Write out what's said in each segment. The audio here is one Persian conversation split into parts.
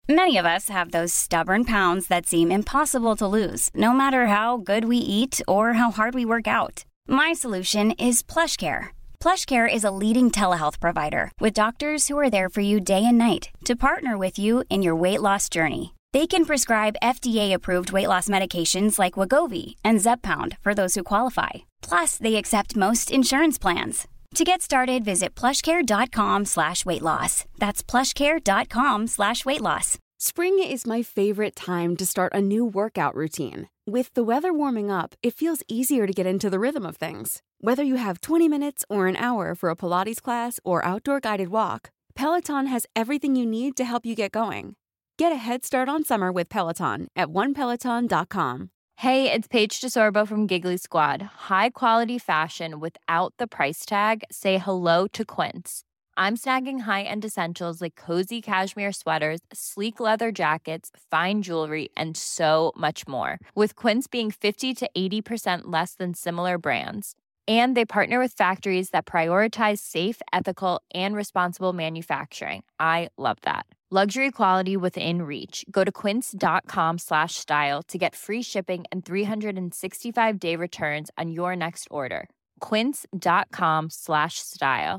Many of us have those stubborn pounds that seem impossible to lose, no matter how good we eat or how hard we work out. My solution is PlushCare. PlushCare is a leading telehealth provider with doctors who are there for you day and night to partner with you in your weight loss journey. They can prescribe FDA-approved weight loss medications like Wegovy and Zepbound for those who qualify. Plus, they accept most insurance plans. To get started, visit plushcare.com/weightloss. That's plushcare.com/weightloss. Spring is my favorite time to start a new workout routine. With the weather warming up, it feels easier to get into the rhythm of things. Whether you have 20 minutes or an hour for a Pilates class or outdoor guided walk, Peloton has everything you need to help you get going. Get a head start on summer with Peloton at onepeloton.com. Hey, it's Paige DeSorbo from Giggly Squad. High quality fashion without the price tag. Say hello to Quince. I'm snagging high-end essentials like cozy cashmere sweaters, sleek leather jackets, fine jewelry, and so much more. With Quince being 50 to 80% less than similar brands. And they partner with factories that prioritize safe, ethical, and responsible manufacturing. I love that. Luxury quality within reach. Go to quince.com/style to get free shipping and 365-day returns on your next order. quince.com/style.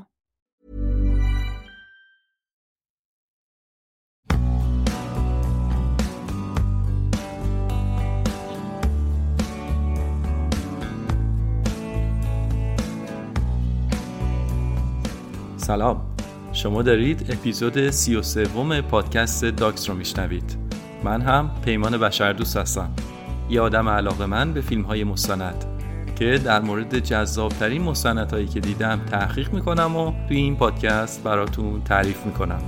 سلام، شما دارید اپیزود 33 پادکست داکس رو میشنوید. من هم پیمان بشردوست هستم، یه آدم علاقه‌مند به فیلم‌های مستند که در مورد جذاب‌ترین مستندهایی که دیدم تحقیق میکنم و توی این پادکست براتون تعریف میکنم.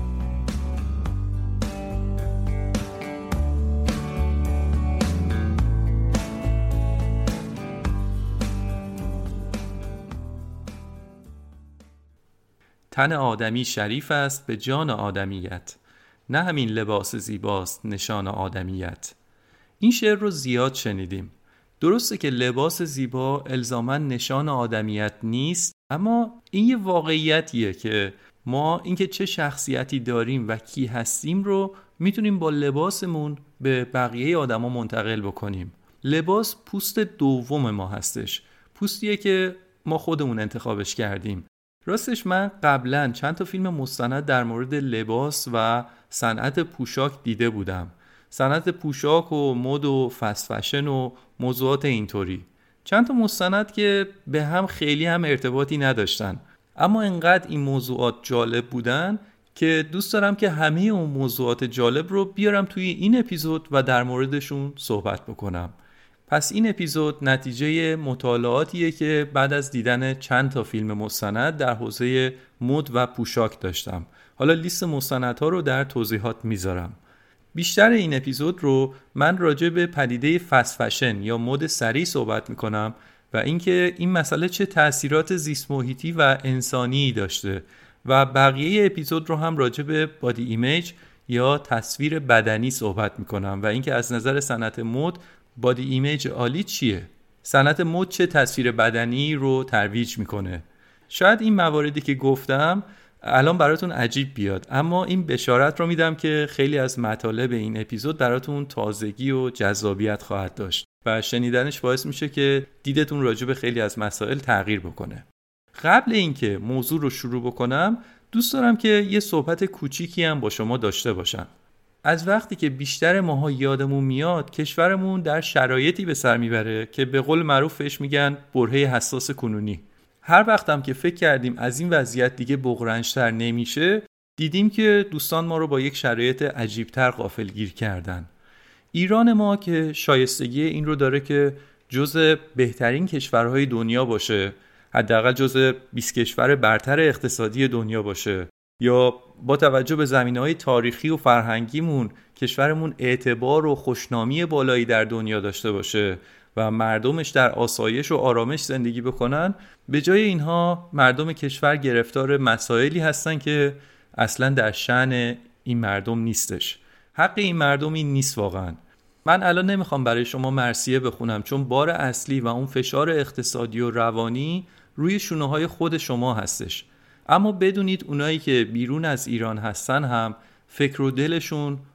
تن آدمی شریف است به جان آدمیت، نه همین لباس زیباست نشان آدمیت. این شعر رو زیاد شنیدیم. درسته که لباس زیبا الزاماً نشان آدمیت نیست، اما این یه واقعیتیه که ما اینکه چه شخصیتی داریم و کی هستیم رو میتونیم با لباسمون به بقیه آدما منتقل بکنیم. لباس پوست دوم ما هستش، پوستیه که ما خودمون انتخابش کردیم. راستش من قبلا چند تا فیلم مستند در مورد لباس و صنعت پوشاک دیده بودم. صنعت پوشاک و مد و فست فشن و موضوعات اینطوری. چند تا مستند که به هم خیلی هم ارتباطی نداشتن، اما انقدر این موضوعات جالب بودن که دوست دارم که همه اون موضوعات جالب رو بیارم توی این اپیزود و در موردشون صحبت بکنم. پس این اپیزود نتیجه مطالعاتیه که بعد از دیدن چند تا فیلم مستند در حوزه مد و پوشاک داشتم. حالا لیست مستندها رو در توضیحات میذارم. بیشتر این اپیزود رو من راجع به پدیده فست فشن یا مد سریع صحبت میکنم و اینکه این مسئله چه تأثیرات زیست محیطی و انسانی داشته و بقیه اپیزود رو هم راجع به بادی ایمیج یا تصویر بدنی صحبت میکنم و اینکه از نظر صنعت مد بادی ایمیج عالی چیه؟ صنعت مد چه تصویر بدنی رو ترویج میکنه؟ شاید این مواردی که گفتم الان براتون عجیب بیاد، اما این بشارت رو میدم که خیلی از مطالب این اپیزود براتون تازگی و جذابیت خواهد داشت و شنیدنش باعث میشه که دیدتون راجع به خیلی از مسائل تغییر بکنه. قبل اینکه موضوع رو شروع بکنم دوست دارم که یه صحبت کوچیکی هم با شما داشته باشم. از وقتی که بیشتر ماها یادمون میاد کشورمون در شرایطی به سر میبره که به قول معروفش میگن برهه حساس کنونی. هر وقتم که فکر کردیم از این وضعیت دیگه بغرنج‌تر نمیشه، دیدیم که دوستان ما رو با یک شرایط عجیب‌تر غافلگیر کردن. ایران ما که شایستگی این رو داره که جزء بهترین کشورهای دنیا باشه، حداقل جزء 20 کشور برتر اقتصادی دنیا باشه، یا با توجه به زمینه‌های تاریخی و فرهنگیمون کشورمون اعتبار و خوشنامی بالایی در دنیا داشته باشه و مردمش در آسایش و آرامش زندگی بکنن، به جای اینها مردم کشور گرفتار مسائلی هستن که اصلا در شأن این مردم نیستش. حق این مردم این نیست واقعا. من الان نمیخوام برای شما مرثیه بخونم، چون بار اصلی و اون فشار اقتصادی و روانی روی شونه‌های خود شما هستش. اما بدونید اونایی که بیرون از ایران هستن هم فکر و دلشون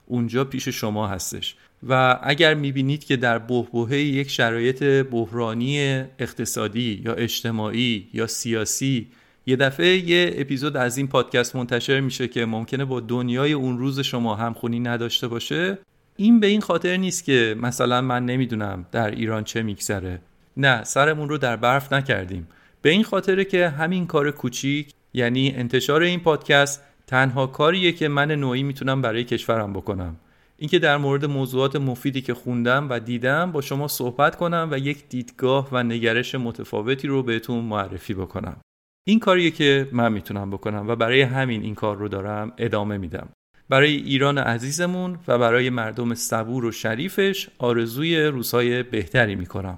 اونجا پیش شما هستش. و اگر میبینید که در بحبوحه یک شرایط بحرانی اقتصادی یا اجتماعی یا سیاسی یه دفعه یه اپیزود از این پادکست منتشر میشه که ممکنه با دنیای اون روز شما همخونی نداشته باشه، این به این خاطر نیست که مثلا من نمیدونم در ایران چه میگذره. نه، سرمون رو در برف نکردیم. به این خاطره که همین کار کوچیک، یعنی انتشار این پادکست، تنها کاریه که من نوعی میتونم برای کشورم بکنم. اینکه در مورد موضوعات مفیدی که خوندم و دیدم با شما صحبت کنم و یک دیدگاه و نگرش متفاوتی رو بهتون معرفی بکنم. این کاریه که من میتونم بکنم و برای همین این کار رو دارم ادامه میدم. برای ایران عزیزمون و برای مردم صبور و شریفش آرزوی روزهای بهتری میکنم.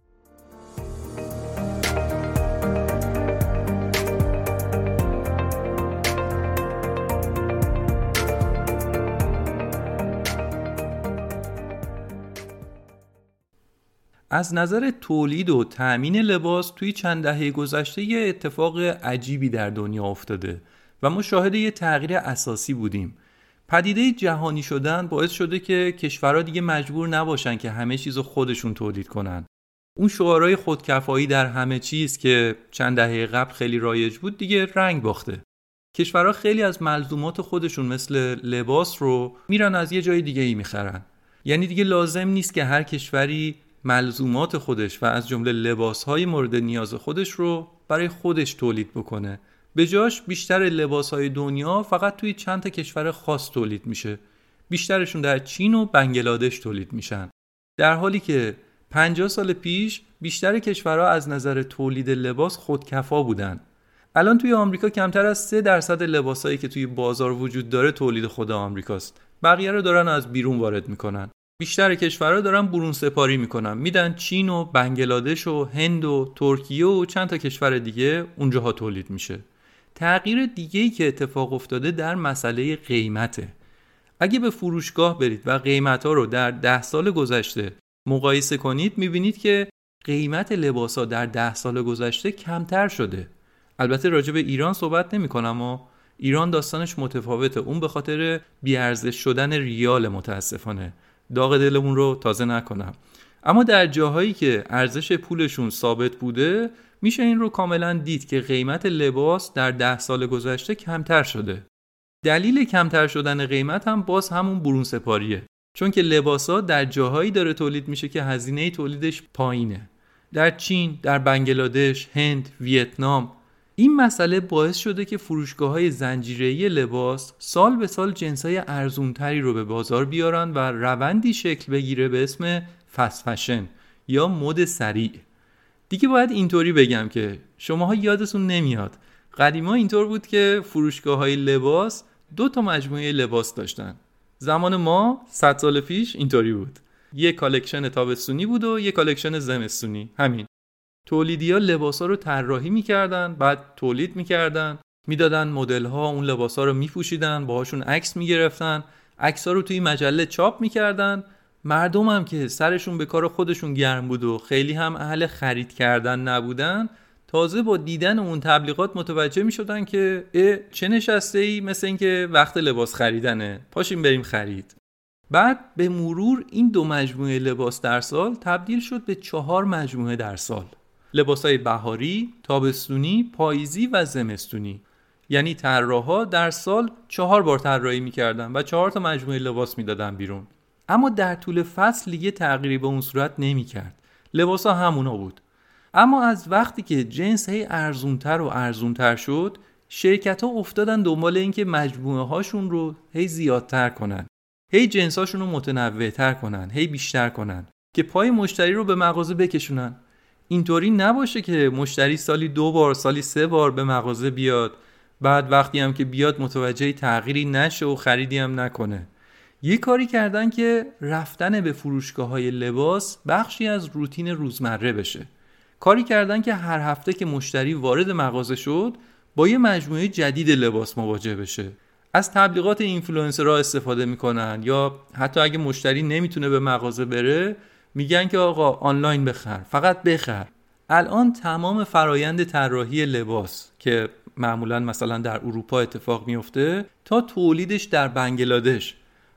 از نظر تولید و تأمین لباس توی چند دهه گذشته یه اتفاق عجیبی در دنیا افتاده و ما شاهد یه تغییر اساسی بودیم. پدیده جهانی شدن باعث شده که کشورها دیگه مجبور نباشن که همه چیزو خودشون تولید کنن. اون شعارهای خودکفایی در همه چیز که چند دهه قبل خیلی رایج بود دیگه رنگ باخته. کشورها خیلی از ملزومات خودشون مثل لباس رو میرن از یه جای دیگه‌ای میخرن. یعنی دیگه لازم نیست که هر کشوری ملزومات خودش و از جمله لباسهای مورد نیاز خودش رو برای خودش تولید بکنه. به جاش بیشتر لباسهای دنیا فقط توی چند تا کشور خاص تولید میشه. بیشترشون در چین و بنگلادش تولید میشن. در حالی که 50 سال پیش بیشتر کشورها از نظر تولید لباس خودکفا بودن. الان توی آمریکا کمتر از 3% لباسایی که توی بازار وجود داره تولید خود آمریکاست. بقیه رو دارن از بیرون وارد میکنن. بیشتر کشورها دارن برون سپاری میکنن، میدن چین و بنگلادش و هند و ترکیه و چند تا کشور دیگه اونجاها تولید میشه. تغییر دیگه‌ای که اتفاق افتاده در مسئله قیمته. اگه به فروشگاه برید و قیمت‌ها رو در 10 سال گذشته مقایسه کنید، میبینید که قیمت لباسا در 10 سال گذشته کمتر شده. البته راجع به ایران صحبت نمی‌کنم و ایران داستانش متفاوته. اون به خاطر بی‌ارزش شدن ریال متاسفانه. داغ دلمون رو تازه نکنم. اما در جاهایی که ارزش پولشون ثابت بوده میشه این رو کاملا دید که قیمت لباس در 10 سال گذشته کمتر شده. دلیل کمتر شدن قیمت هم باز همون برون سپاریه. چون که لباسا در جاهایی داره تولید میشه که هزینه تولیدش پایینه. در چین، در بنگلادش، هند، ویتنام. این مسئله باعث شده که فروشگاه‌های زنجیره‌ای لباس سال به سال جنس‌های ارزونتری رو به بازار بیارن و روندی شکل بگیره به اسم فست فشن یا مد سریع. دیگه باید اینطوری بگم که شماها یادتون نمیاد. قدیما اینطور بود که فروشگاه‌های لباس 2 تا مجموعه لباس داشتن. زمان ما 100 سال پیش اینطوری بود. یه کالکشن تابستونی بود و یه کالکشن زمستونی. همین. تولیدی‌ها لباسا رو طراحی می‌کردن، بعد تولید می‌کردن، میدادن مدل‌ها اون لباسا رو می‌پوشیدن، باهاشون عکس می‌گرفتن، عکس‌ها رو توی مجله چاپ می‌کردن. مردم هم که سرشون به کار خودشون گرم بود و خیلی هم اهل خرید کردن نبودن، تازه با دیدن اون تبلیغات متوجه می‌شدن که چه نشسته‌ای، مثل اینکه وقت لباس خریدنه، پاشیم بریم خرید. بعد به مرور این 2 مجموعه لباس در سال تبدیل شد به 4 مجموعه در سال. لباسای بهاری، تابستونی، پاییزی و زمستونی. یعنی طراحا در سال 4 بار طراحی می‌کردن و 4 تا مجموعه لباس میدادن بیرون. اما در طول فصل دیگه تغییری به اون صورت نمی‌کرد. لباسا همونا بود. اما از وقتی که جنس هی ارزونتر و ارزونتر شد، شرکت‌ها افتادن دنبال اینکه مجموعه هاشون رو هی زیادتر کنن. هی جنساشون رو متنوع‌تر کنن، هی بیشتر کنن که پای مشتری رو به مغازه بکشونن. اینطوری نباشه که مشتری سالی 2 بار، سالی 3 بار به مغازه بیاد، بعد وقتی هم که بیاد متوجه تغییری نشه و خریدی هم نکنه. یه کاری کردن که رفتن به فروشگاه‌های لباس بخشی از روتین روزمره بشه. کاری کردن که هر هفته که مشتری وارد مغازه شد با یه مجموعه جدید لباس مواجه بشه. از تبلیغات اینفلوئنسرها استفاده میکنن یا حتی اگه مشتری نمیتونه به مغازه بره میگن که آقا آنلاین بخر، فقط بخر. الان تمام فرایند طراحی لباس که معمولا مثلا در اروپا اتفاق میفته تا تولیدش در بنگلادش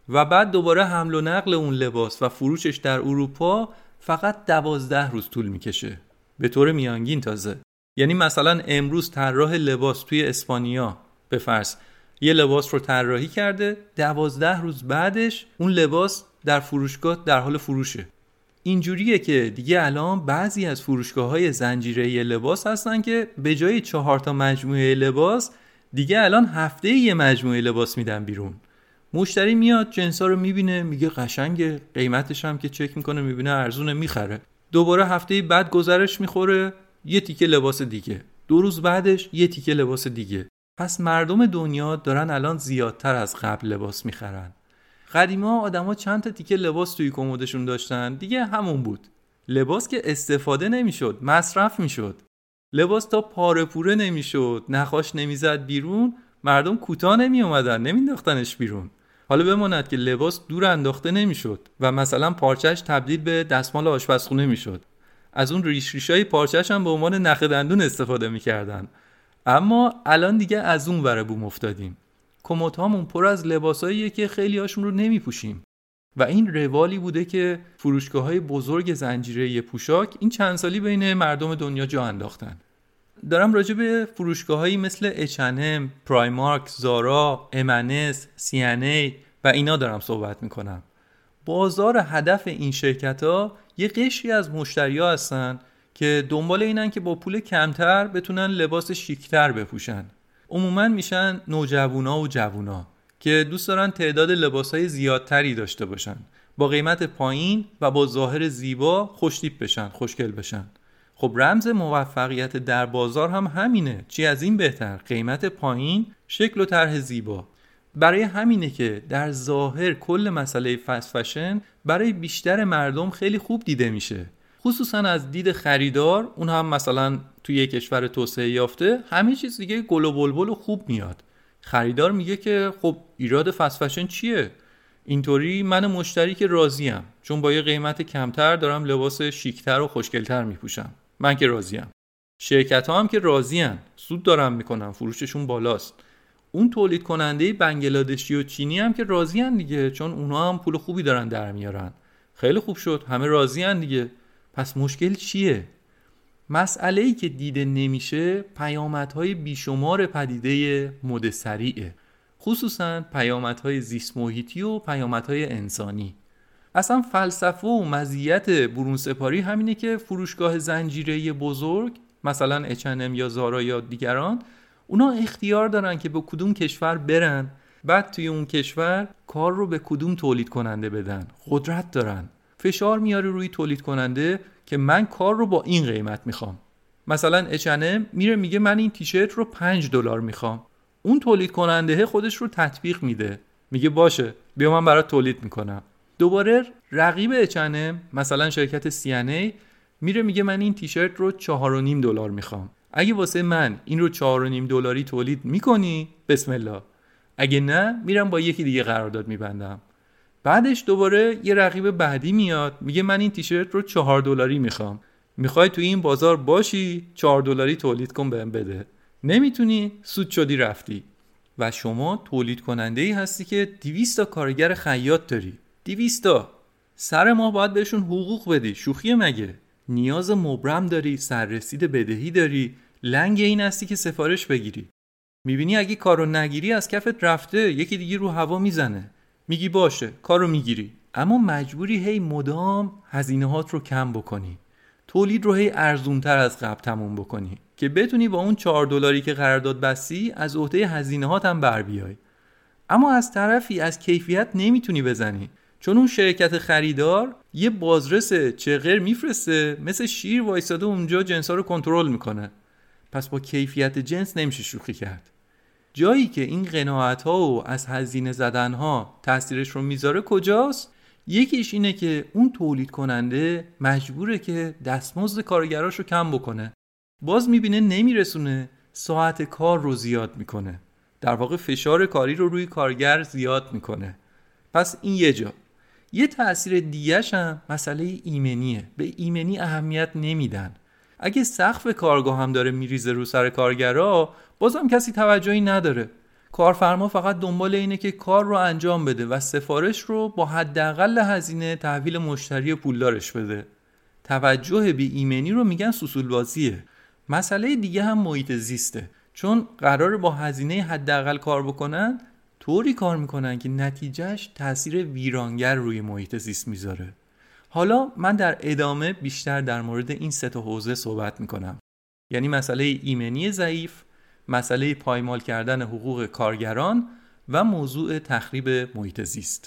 و بعد دوباره حمل و نقل اون لباس و فروشش در اروپا فقط 12 روز طول میکشه، به طور میانگین تازه. یعنی مثلا امروز طراح لباس توی اسپانیا به فرض یه لباس رو طراحی کرده، 12 روز بعدش اون لباس در فروشگاه در حال فروشه. اینجوریه که دیگه الان بعضی از فروشگاه‌های زنجیره‌ای لباس هستن که به جای 4 تا مجموعه لباس دیگه الان هفته یه مجموعه لباس میدن بیرون. مشتری میاد جنسا رو میبینه، میگه قشنگه، قیمتش هم که چک میکنه میبینه ارزونه، میخره. دوباره هفته بعد گذرش میخوره، یه تیکه لباس دیگه. 2 روز بعدش یه تیکه لباس دیگه. پس مردم دنیا دارن الان زیادتر از قبل لباس میخرن. قدیما آدما چند تا تیکه لباس توی کمدشون داشتن، دیگه همون بود. لباس که استفاده نمیشد، مصرف میشد. لباس تا پاره پوره نمیشد، نخاش نمیزد بیرون، مردم کوتاه نمی اومدن، نمینداختنش بیرون. حالا بماند که لباس دور انداخته نمیشد و مثلا پارچهش تبدیل به دستمال آشپزخونه میشد. از اون ریشای پارچهش هم به عنوان نخ دندون استفاده میکردن. اما الان دیگه از اون ور بوم افتادیم. کمدهامون پر از لباساییه که خیلی هاشون رو نمیپوشیم و این روالی بوده که فروشگاه‌های بزرگ زنجیره‌ای پوشاک این چند سالی بین مردم دنیا جا انداختن. دارم راجع به فروشگاه‌هایی مثل H&M، پرایمارک، زارا، M&S، C&A و اینا دارم صحبت میکنم. بازار هدف این شرکت‌ها یه قشری از مشتری‌ها هستن که دنبال اینن که با پول کمتر بتونن لباس شیک‌تر بپوشن. عموماً میشن نوجوانا و جوونا که دوست دارن تعداد لباس‌های زیادتری داشته باشن، با قیمت پایین و با ظاهر زیبا خوش‌تیپ بشن، خوشگل بشن. خب رمز موفقیت در بازار هم همینه. چی از این بهتر؟ قیمت پایین، شکل و طرح زیبا. برای همینه که در ظاهر کل مسئله فست فشن برای بیشتر مردم خیلی خوب دیده میشه، خصوصا از دید خریدار. اون هم مثلا توی یک کشور توسعه یافته همه چیز دیگه گل و بلبل و خوب میاد. خریدار میگه که خب ایراد فست فشن چیه؟ اینطوری من مشتری که راضیم، چون با یه قیمت کمتر دارم لباس شیکتر و خوشگلتر میپوشم، من که راضیم. شرکت ها هم که راضین، سود دارن میکنن، فروششون بالاست. اون تولید کننده بنگلادشی و چینی هم که راضین دیگه، چون اونها هم پول خوبی دارن در میارن. خیلی خوب شد، همه راضین دیگه. پس مشکل چیه؟ مسئله‌ای که دیده نمیشه پیامدهای بیشمار پدیده مد سریعه، خصوصا پیامدهای زیست محیطی و پیامدهای انسانی. اصلا فلسفه و مزیت برون سپاری همینه که فروشگاه زنجیره‌ای بزرگ مثلا H&M یا زارا یا دیگران، اونا اختیار دارن که به کدوم کشور برن، بعد توی اون کشور کار رو به کدوم تولید کننده بدن. قدرت دارن، فشار میاره روی تولید کننده که من کار رو با این قیمت میخوام. مثلا H&M میره میگه من این تیشرت رو $5 میخوام. اون تولید کننده خودش رو تطبیق میده، میگه باشه بیا من برات تولید میکنم. دوباره رقیب H&M مثلا شرکت C&A میره میگه من این تیشرت رو $4.5 میخوام. اگه واسه من این رو $4.5 تولید میکنی بسم الله، اگه نه میرم با یکی دیگه قرارداد میبندم. بعدش دوباره یه رقیب بعدی میاد میگه من این تیشرت رو $4 میخوام. میخوای توی این بازار باشی $4 تولید کن بهم بده. نمیتونی، سود شدی رفتی. و شما تولید کننده ای هستی که 200 تا کارگر خیاط داری، 200 تا سر ماه باید بهشون حقوق بدی. شوخیه مگه؟ نیاز مبرم داری، سررسید بدهی داری، لنگ این هستی که سفارش بگیری. میبینی اگه کارو نگیری از کفت رفته، یکی دیگه رو هوا میزنه، میگی باشه کارو میگیری، اما مجبوری هی مدام هزینه‌هات رو کم بکنی، تولید رو هی ارزونتر از قبل تموم بکنی که بتونی با اون $4 که قرارداد بستی از عهده هزینه‌هات هم بر بیای. اما از طرفی از کیفیت نمیتونی بزنی، چون اون شرکت خریدار یه بازرس چغر میفرسته مثل شیر وایساده اونجا جنسا رو کنترل میکنه. پس با کیفیت جنس نمیشه شوخی کرد. جایی که این قناعت‌ها و از هزینه زدن‌ها تأثیرش رو میذاره کجاست؟ یکیش اینه که اون تولید کننده مجبوره که دستمزد کارگراش رو کم بکنه. باز میبینه نمیرسونه، ساعت کار رو زیاد میکنه. در واقع فشار کاری رو روی کارگر زیاد میکنه. پس این یه جا. یه تأثیر دیگه‌ش هم مسئله ایمنیه. به ایمنی اهمیت نمیدن. اگه سقف کارگاه هم داره میریزه رو سر کارگرها، بازم کسی توجهی نداره. کارفرما فقط دنبال اینه که کار رو انجام بده و سفارش رو با حداقل هزینه تحویل مشتری پولدارش بده. توجه به ایمنی رو میگن سوسول بازیه. مسئله دیگه هم محیط زیسته. چون قراره با هزینه حداقل کار بکنن، طوری کار میکنن که نتیجهش تأثیر ویرانگر روی محیط زیست میذاره. حالا من در ادامه بیشتر در مورد این 3 حوزه صحبت میکنم. یعنی مسئله ایمنی ضعیف، مسئله پایمال کردن حقوق کارگران و موضوع تخریب محیط زیست.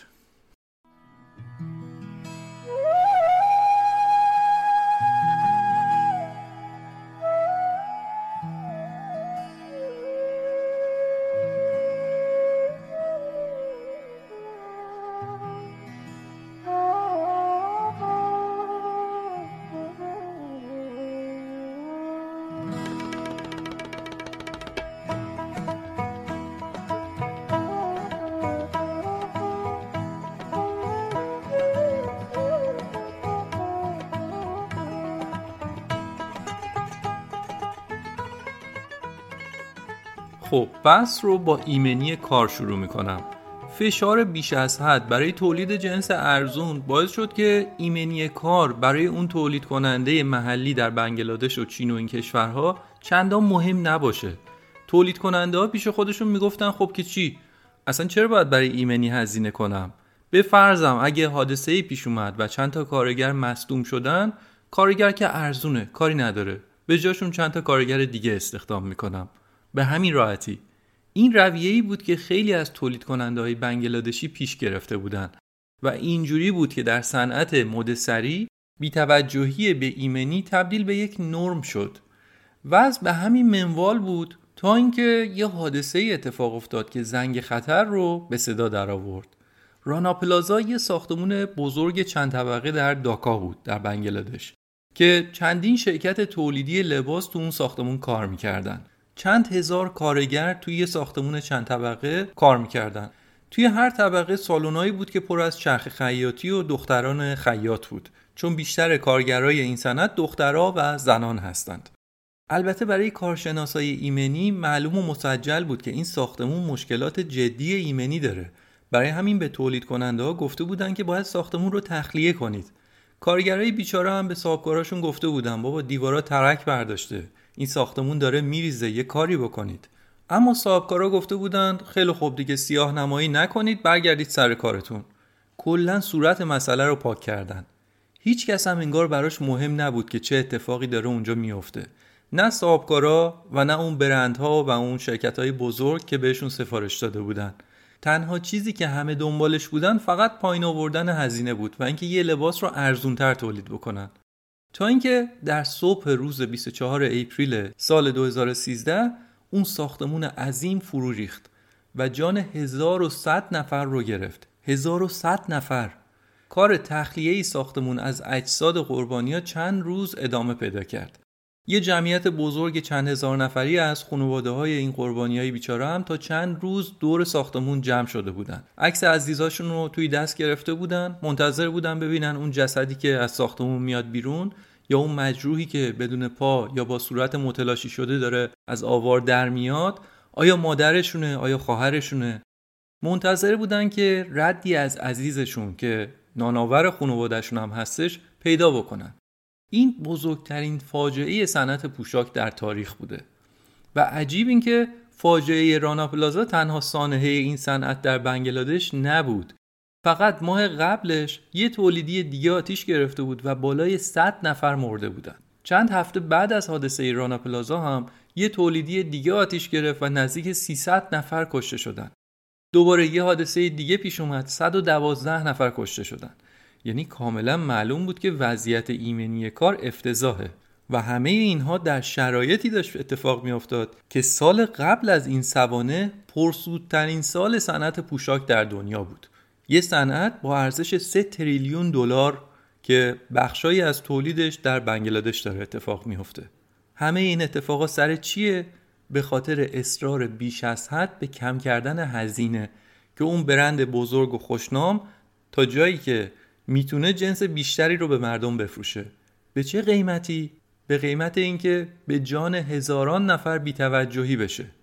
خب بحث رو با ایمنی کار شروع میکنم. فشار بیش از حد برای تولید جنس ارزون باعث شد که ایمنی کار برای اون تولید کننده محلی در بنگلادش و چین و این کشورها چندان مهم نباشه. تولید کننده ها پیش خودشون میگفتن خب که چی؟ اصلا چرا باید برای ایمنی هزینه کنم؟ به فرضم اگه حادثه‌ای پیش اومد و چند تا کارگر مصدوم شدن، کارگر که ارزونه، کاری نداره. به جاشون چند تا کارگر دیگه استخدام میکنم. به همین راحتی. این رویه‌ای بود که خیلی از تولید کننده‌های بنگلادشی پیش گرفته بودن و اینجوری بود که در صنعت مد سری بی‌توجهی به ایمنی تبدیل به یک نرم شد. وضع به همین منوال بود تا اینکه یه حادثه‌ای اتفاق افتاد که زنگ خطر رو به صدا در آورد. رانا پلازا یه ساختمان بزرگ چند طبقه در داکا بود در بنگلادش که چندین شرکت تولیدی لباس تو اون ساختمان کار می‌کردن. چند هزار کارگر توی یه ساختمون چند طبقه کار میکردن. توی هر طبقه سالنایی بود که پر از چرخ خیاطی و دختران خیاط بود، چون بیشتر کارگرای این صنعت دخترها و زنان هستند. البته برای کارشناسای ایمنی معلوم و مسجل بود که این ساختمون مشکلات جدی ایمنی داره. برای همین به تولید کننده ها گفته بودن که باید ساختمون رو تخلیه کنید. کارگرای بیچاره هم به صاحبکاراشون گفته بودن بابا دیوارا ترک برداشته، این ساختمون داره میریزه، یه کاری بکنید. اما صاحبکارا گفته بودند خیلی خوب دیگه سیاه نمایی نکنید، برگردید سر کارتون. کلاً صورت مسئله رو پاک کردن. هیچ کس هم انگار براش مهم نبود که چه اتفاقی داره اونجا میفته. نه صاحبکارا و نه اون برندها و اون شرکت‌های بزرگ که بهشون سفارش داده بودن. تنها چیزی که همه دنبالش بودن فقط پایین آوردن هزینه بود و اینکه یه لباس رو ارزون‌تر تولید بکنن. تا اینکه در صبح روز 24 اپریل سال 2013 اون ساختمون عظیم فرو ریخت و جان 1100 نفر رو گرفت. 1100 نفر. کار تخلیه ساختمون از اجساد قربانی‌ها چند روز ادامه پیدا کرد. یه جمعیت بزرگ چند هزار نفری از خانواده‌های این قربانیای بیچاره هم تا چند روز دور ساختمون جمع شده بودن. عکس عزیزاشون رو توی دست گرفته بودن، منتظر بودن ببینن اون جسدی که از ساختمون میاد بیرون یا اون مجروحی که بدون پا یا با صورت متلاشی شده داره از آوار در میاد، آیا مادرشونه، آیا خواهرشونه. منتظر بودن که ردی از عزیزشون که نانآور خانواده‌شون هم هستش پیدا بکنن. این بزرگترین فاجعه صنعت پوشاک در تاریخ بوده و عجیب این که فاجعه رانا پلازا تنها سانحه این صنعت در بنگلادش نبود. فقط ماه قبلش یه تولیدی دیگه آتیش گرفته بود و بالای 100 نفر مرده بودن. چند هفته بعد از حادثه رانا پلازا هم یه تولیدی دیگه آتیش گرفت و نزدیک 300 نفر کشته شدن. دوباره یه حادثه دیگه پیش اومد، 112 نفر کشته شدن. یعنی کاملا معلوم بود که وضعیت ایمنی کار افتضاحه و همه اینها در شرایطی داشت اتفاق می افتاد که سال قبل از این سوانح پرسودترین سال صنعت پوشاک در دنیا بود. یه صنعت با ارزش 3 تریلیون دلار که بخشایی از تولیدش در بنگلادش داره اتفاق می افته. همه این اتفاقا سر چیه؟ به خاطر اصرار بیش از حد به کم کردن هزینه که اون برند بزرگ و خوشنام تا جایی که میتونه جنس بیشتری رو به مردم بفروشه. به چه قیمتی؟ به قیمت اینکه به جان هزاران نفر بی‌توجهی بشه.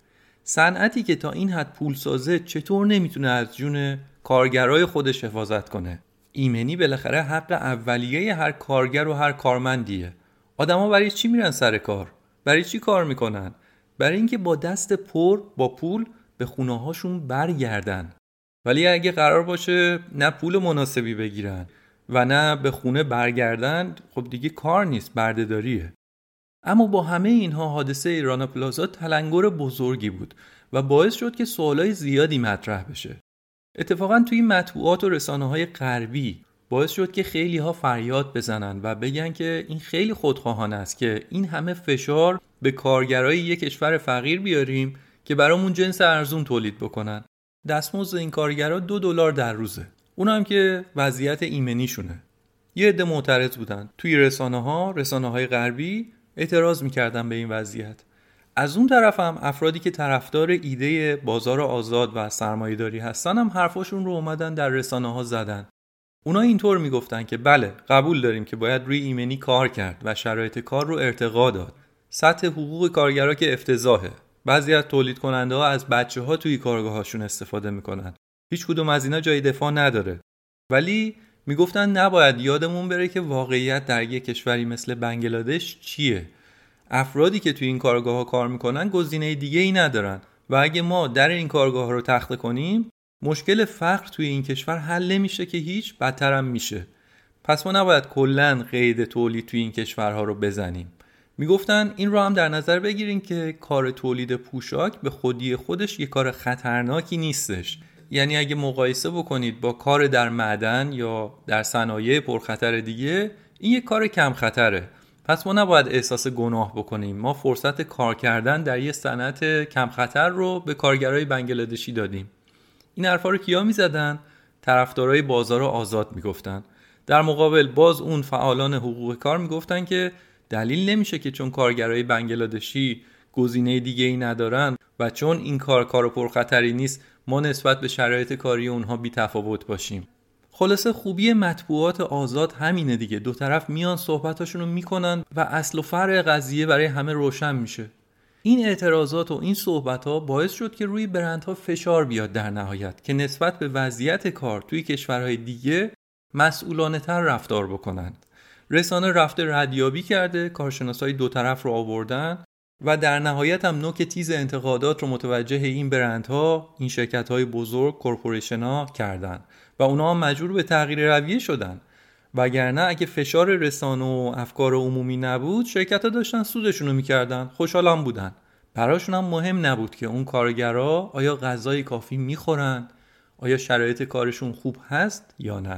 صنعتی که تا این حد پول سازه چطور نمیتونه از جون کارگرای خودش حفاظت کنه؟ ایمنی بالاخره حق اولیه هر کارگر و هر کارمندیه. آدما برای چی میرن سر کار؟ برای چی کار میکنن؟ برای اینکه با دست پر با پول به خونه‌هاشون برگردن. ولی اگه قرار باشه نه پول مناسبی بگیرن و نه به خونه برگردن، خب دیگه کار نیست، بردهداریه. اما با همه اینها حادثه رانا پلازا تلنگر بزرگی بود و باعث شد که سوالای زیادی مطرح بشه. اتفاقا توی مطبوعات و رسانه‌های غربی باعث شد که خیلی ها فریاد بزنن و بگن که این خیلی خودخواهانه است که این همه فشار به کارگرای یک کشور فقیر بیاریم که برامون جنس ارزون تولید بکنن. دستمزد این کارگرا $2 در روزه. اونا هم که وضعیت ایمنیشونه. یه عده معترض بودن. توی رسانه‌های غربی اعتراض می‌کردن به این وضعیت. از اون طرف هم افرادی که طرفدار ایده بازار آزاد و سرمایه‌داری هستن هم حرفاشون رو اومدن در رسانه‌ها زدن. اونا اینطور میگفتن که بله، قبول داریم که باید روی ایمنی کار کرد و شرایط کار رو ارتقا داد. سطح حقوق کارگرا که افتضاحه. بعضی از تولید کننده ها از بچه‌ها توی کارگاهاشون استفاده میکنن. هیچ کدوم از اینا جای دفاع نداره. ولی میگفتن نباید یادمون بره که واقعیت در یک کشوری مثل بنگلادش چیه. افرادی که توی این کارگاه‌ها کار میکنن گزینه دیگه‌ای ندارن و اگه ما در این کارگاه‌ها رو تخته کنیم، مشکل فقر توی این کشور حل نمیشه که هیچ، بدتر هم میشه. پس ما نباید کلاً قید تولید توی این کشورها رو بزنیم. میگفتن این رو هم در نظر بگیرین که کار تولید پوشاک به خودی خودش یک کار خطرناکی نیستش. یعنی اگه مقایسه بکنید با کار در معدن یا در صنایع پرخطر دیگه، این یک کار کم خطره. پس ما نباید احساس گناه بکنیم. ما فرصت کار کردن در یه صنعت کم خطر رو به کارگرای بنگلادشی دادیم. این حرفا رو کیا میزدن؟ طرفدارای بازار آزاد میگفتن. در مقابل باز اون فعالان حقوق کار میگفتن که دلیل نمیشه که چون کارگرای بنگلادشی گزینه دیگه ای ندارن و چون این کار پرخطری نیست ما نسبت به شرایط کاری اونها بی تفاوت باشیم. خلاصه خوبی مطبوعات آزاد همینه دیگه. دو طرف میان صحبتاشون رو میکنن و اصل و فرع قضیه برای همه روشن میشه. این اعتراضات و این صحبت‌ها باعث شد که روی برندها فشار بیاد در نهایت که نسبت به وضعیت کار توی کشورهای دیگه مسئولانه‌تر رفتار بکنند. رسانه رفته ردیابی کرده، کارشناسای دو طرف رو آوردن و در نهایت هم نوک تیز انتقادات رو متوجه این برندها، این شرکت‌های بزرگ، کورپوریشن‌ها کردن و اونا هم مجبور به تغییر رویه شدن. وگرنه اگه فشار رسانه و افکار عمومی نبود، شرکت‌ها داشتن سودشون رو می‌کردن، خوشحالم بودن. براشون هم مهم نبود که اون کارگرها آیا غذای کافی می‌خورن، آیا شرایط کارشون خوب هست یا نه.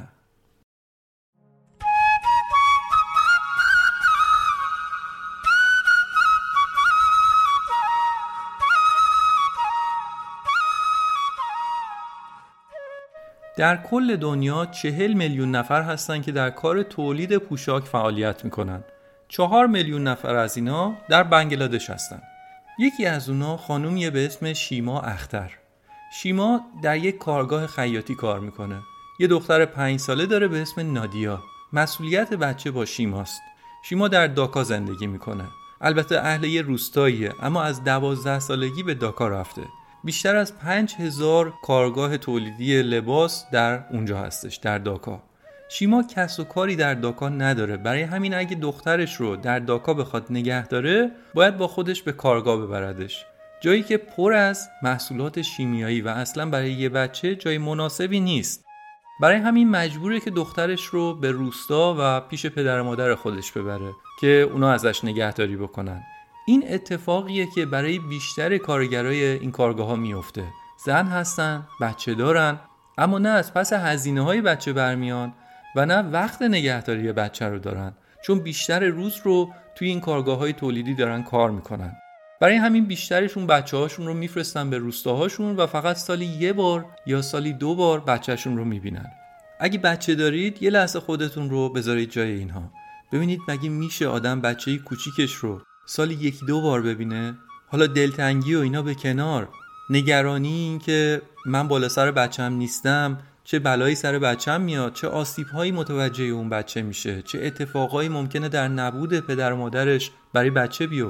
در کل دنیا 40 میلیون نفر هستن که در کار تولید پوشاک فعالیت میکنن. 4 میلیون نفر از اینا در بنگلادش هستن. یکی از اونا خانومیه به اسم شیما اختر. شیما در یک کارگاه خیاطی کار میکنه. یه دختر 5 ساله داره به اسم نادیا. مسئولیت بچه با شیماست. شیما در داکا زندگی میکنه. البته اهل یه روستاییه، اما از 12 سالگی به داکا رفته. بیشتر از 5000 کارگاه تولیدی لباس در اونجا هستش، در داکا. شیما کسب و کاری در داکا نداره، برای همین اگه دخترش رو در داکا بخواد نگه داره باید با خودش به کارگاه ببردش، جایی که پر از محصولات شیمیایی و اصلا برای یه بچه جای مناسبی نیست. برای همین مجبوره که دخترش رو به روستا و پیش پدر و مادر خودش ببره که اونا ازش نگهداری بکنن. این اتفاقیه که برای بیشتر کارگرای این کارگاه ها میفته. زن هستن، بچه دارن، اما نه از پس هزینه های بچه برمیان و نه وقت نگهداری بچه رو دارن، چون بیشتر روز رو توی این کارگاه های تولیدی دارن کار میکنن. برای همین بیشترشون بچه هاشون رو میفرستن به روستاهاشون و فقط سالی 1 بار یا سالی 2 بار بچهشون رو میبینن. اگه بچه دارید یه لحظه خودتون رو بذارید جای اینها. ببینید مگه میشه آدم بچه‌ی کوچیکش رو سالی 1-2 بار ببینه؟ حالا دلتنگی و اینا به کنار، نگرانی این که من بالا سر بچم نیستم، چه بلایی سر بچم میاد، چه آسیب‌هایی متوجه اون بچه میشه، چه اتفاقایی ممکنه در نبود پدر و مادرش برای بچه بیفته.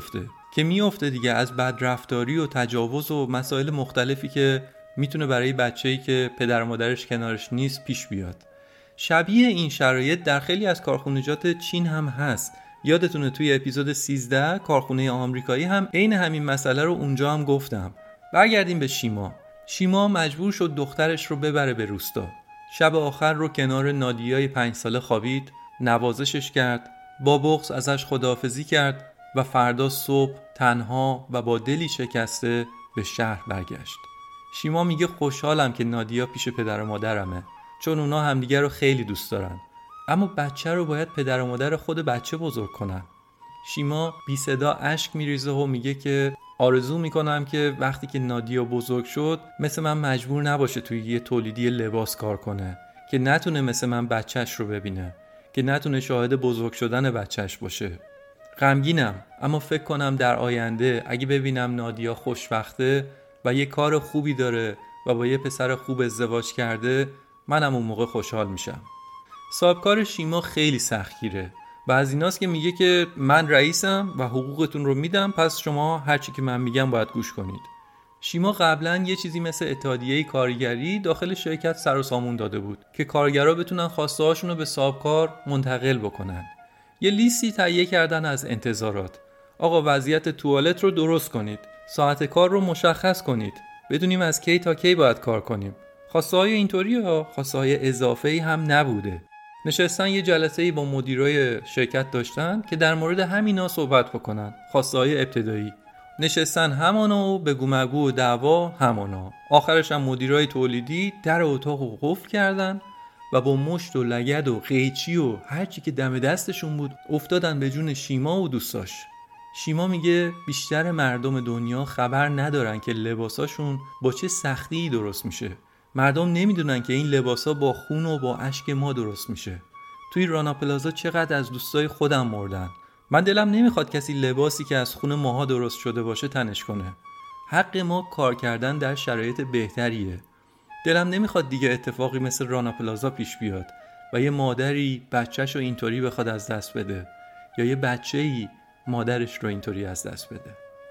که میفته دیگه، از بدرفتاری و تجاوز و مسائل مختلفی که میتونه برای بچه‌ای که پدر و مادرش کنارش نیست پیش بیاد. شبیه این شرایط در خیلی از کارخونجات چین هم هست. یادتونه توی اپیزود 13 کارخونه آمریکایی هم عین همین مسئله رو اونجا هم گفتم. برگردیم به شیما. شیما مجبور شد دخترش رو ببره به روستا. شب آخر رو کنار نادیای 5 ساله خوابید، نوازشش کرد، با بغض ازش خداحافظی کرد و فردا صبح تنها و با دلی شکسته به شهر برگشت. شیما میگه خوشحالم که نادیا پیش پدر و مادرمه، چون اونا همدیگر رو خیلی دوست دارن، اما بچه رو باید پدر و مادر خود بچه بزرگ کنن. شیما بی صدا اشک میریزه و میگه که آرزو میکنم که وقتی که نادیا بزرگ شد مثل من مجبور نباشه توی یه تولیدی لباس کار کنه، که نتونه مثل من بچهش رو ببینه، که نتونه شاهد بزرگ شدن بچهش باشه. غمگینم، اما فکر کنم در آینده اگه ببینم نادیا خوشبخته و یه کار خوبی داره و با یه پسر خوب ازدواج کرده، منم اون موقع خوشحال میشم. صاحبکار شیما خیلی سختگیره و از ایناست که میگه که من رئیسم و حقوقتون رو میدم، پس شما هرچی که من میگم باید گوش کنید. شیما قبلا یه چیزی مثل اتحادیه کارگری داخل شرکت سر و سامون داده بود که کارگرها بتونن خواسته هاشون رو به صاحبکار منتقل بکنن. یه لیستی تهیه کردن از انتظارات. آقا وضعیت توالت رو درست کنید، ساعت کار رو مشخص کنید، بدونیم از کی تا کی باید کار کنیم. خواسته های اینطوری ها، خواسته های اضافه‌ای هم نبوده. نشستن یه جلسه‌ای با مدیرای شرکت داشتن که در مورد همینا صحبت بکنن. خواسته های ابتدایی نشستن همانا و بگو مگو و دعوا همانا. آخرش هم مدیرای تولیدی در اتاق رو قفل کردن و با مشت و لگد و قیچی و هرچی که دم دستشون بود افتادن به جون شیما و دوستاش. شیما میگه بیشتر مردم دنیا خبر ندارن که لباساشون با چه سختی درست میشه. مردم نمیدونن که این لباسا با خون و با اشک ما درست میشه. توی رانا پلازا چقدر از دوستای خودم مردن. من دلم نمیخواد کسی لباسی که از خون ماها درست شده باشه تنش کنه. حق ما کار کردن در شرایط بهتریه. دلم نمیخواد دیگه اتفاقی مثل رانا پلازا پیش بیاد و یه مادری بچهش رو اینطوری بخواد از دست بده، یا یه بچه‌ای مادرش رو اینطوری از دست بده.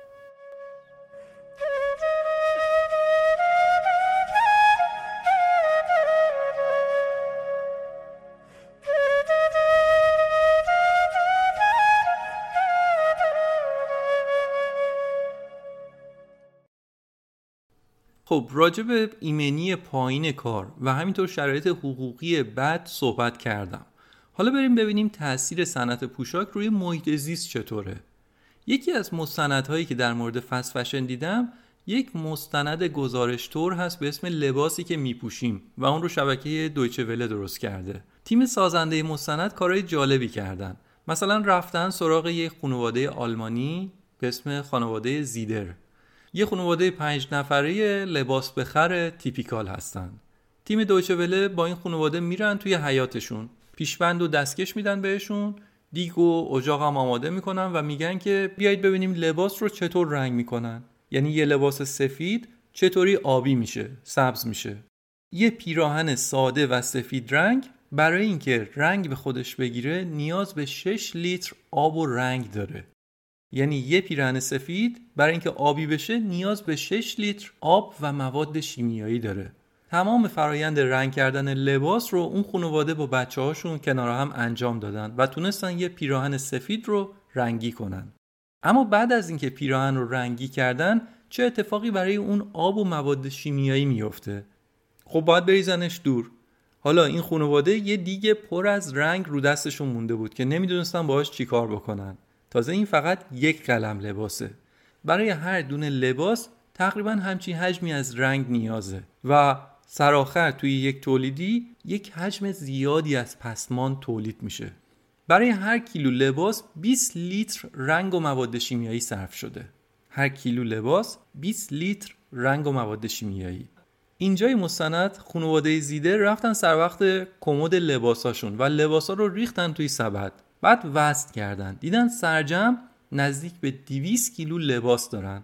خب راجع به ایمنی پایین کار و همینطور شرایط حقوقی بد صحبت کردم. حالا بریم ببینیم تأثیر صنعت پوشاک روی محیط زیست چطوره. یکی از مستندهایی که در مورد فست فشن دیدم یک مستند گزارش تور هست به اسم لباسی که میپوشیم و اون رو شبکه دویچه وله درست کرده. تیم سازنده مستند کارهای جالبی کردن. مثلا رفتن سراغ یک خانواده آلمانی به اسم خانواده زیدر. یه خانواده 5 نفره لباس بخر تیپیکال هستن. تیم دویچه وله با این خانواده میرن توی حیاتشون، پیشبند و دستکش میدن بهشون، دیگ و اجاق هم آماده میکنن و میگن که بیایید ببینیم لباس رو چطور رنگ میکنن. یعنی یه لباس سفید چطوری آبی میشه، سبز میشه. یه پیراهن ساده و سفید رنگ برای اینکه رنگ به خودش بگیره نیاز به 6 لیتر آب و رنگ داره. یعنی یه پیراهن سفید برای اینکه آبی بشه نیاز به 6 لیتر آب و مواد شیمیایی داره. تمام فرایند رنگ کردن لباس رو اون خانواده با بچه‌هاشون کنار هم انجام دادن و تونستن یه پیراهن سفید رو رنگی کنن. اما بعد از اینکه پیراهن رو رنگی کردن چه اتفاقی برای اون آب و مواد شیمیایی میفته؟ خب باید بریزنش دور. حالا این خانواده یه دیگه پر از رنگ رو دستشون مونده بود که نمیدونستن باهاش چی کار بکنن. تازه این فقط یک قلم لباسه. برای هر دونه لباس تقریبا همچین حجمی از رنگ نیازه و سرآخر توی یک تولیدی یک حجم زیادی از پسماند تولید میشه. برای هر کیلو لباس 20 لیتر رنگ و مواد شیمیایی صرف شده. هر کیلو لباس 20 لیتر رنگ و مواد شیمیایی. اینجای مستند خانواده زیده رفتن سر وقت کمد لباساشون و لباسا رو ریختن توی سبد. بعد وزن کردن. دیدن سرجم نزدیک به 200 کیلو لباس دارن.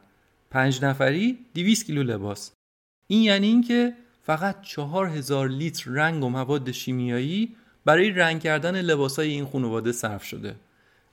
5 نفری 200 کیلو لباس. این یعنی این که فقط 4000 لیتر رنگ و مواد شیمیایی برای رنگ کردن لباسای این خانواده صرف شده.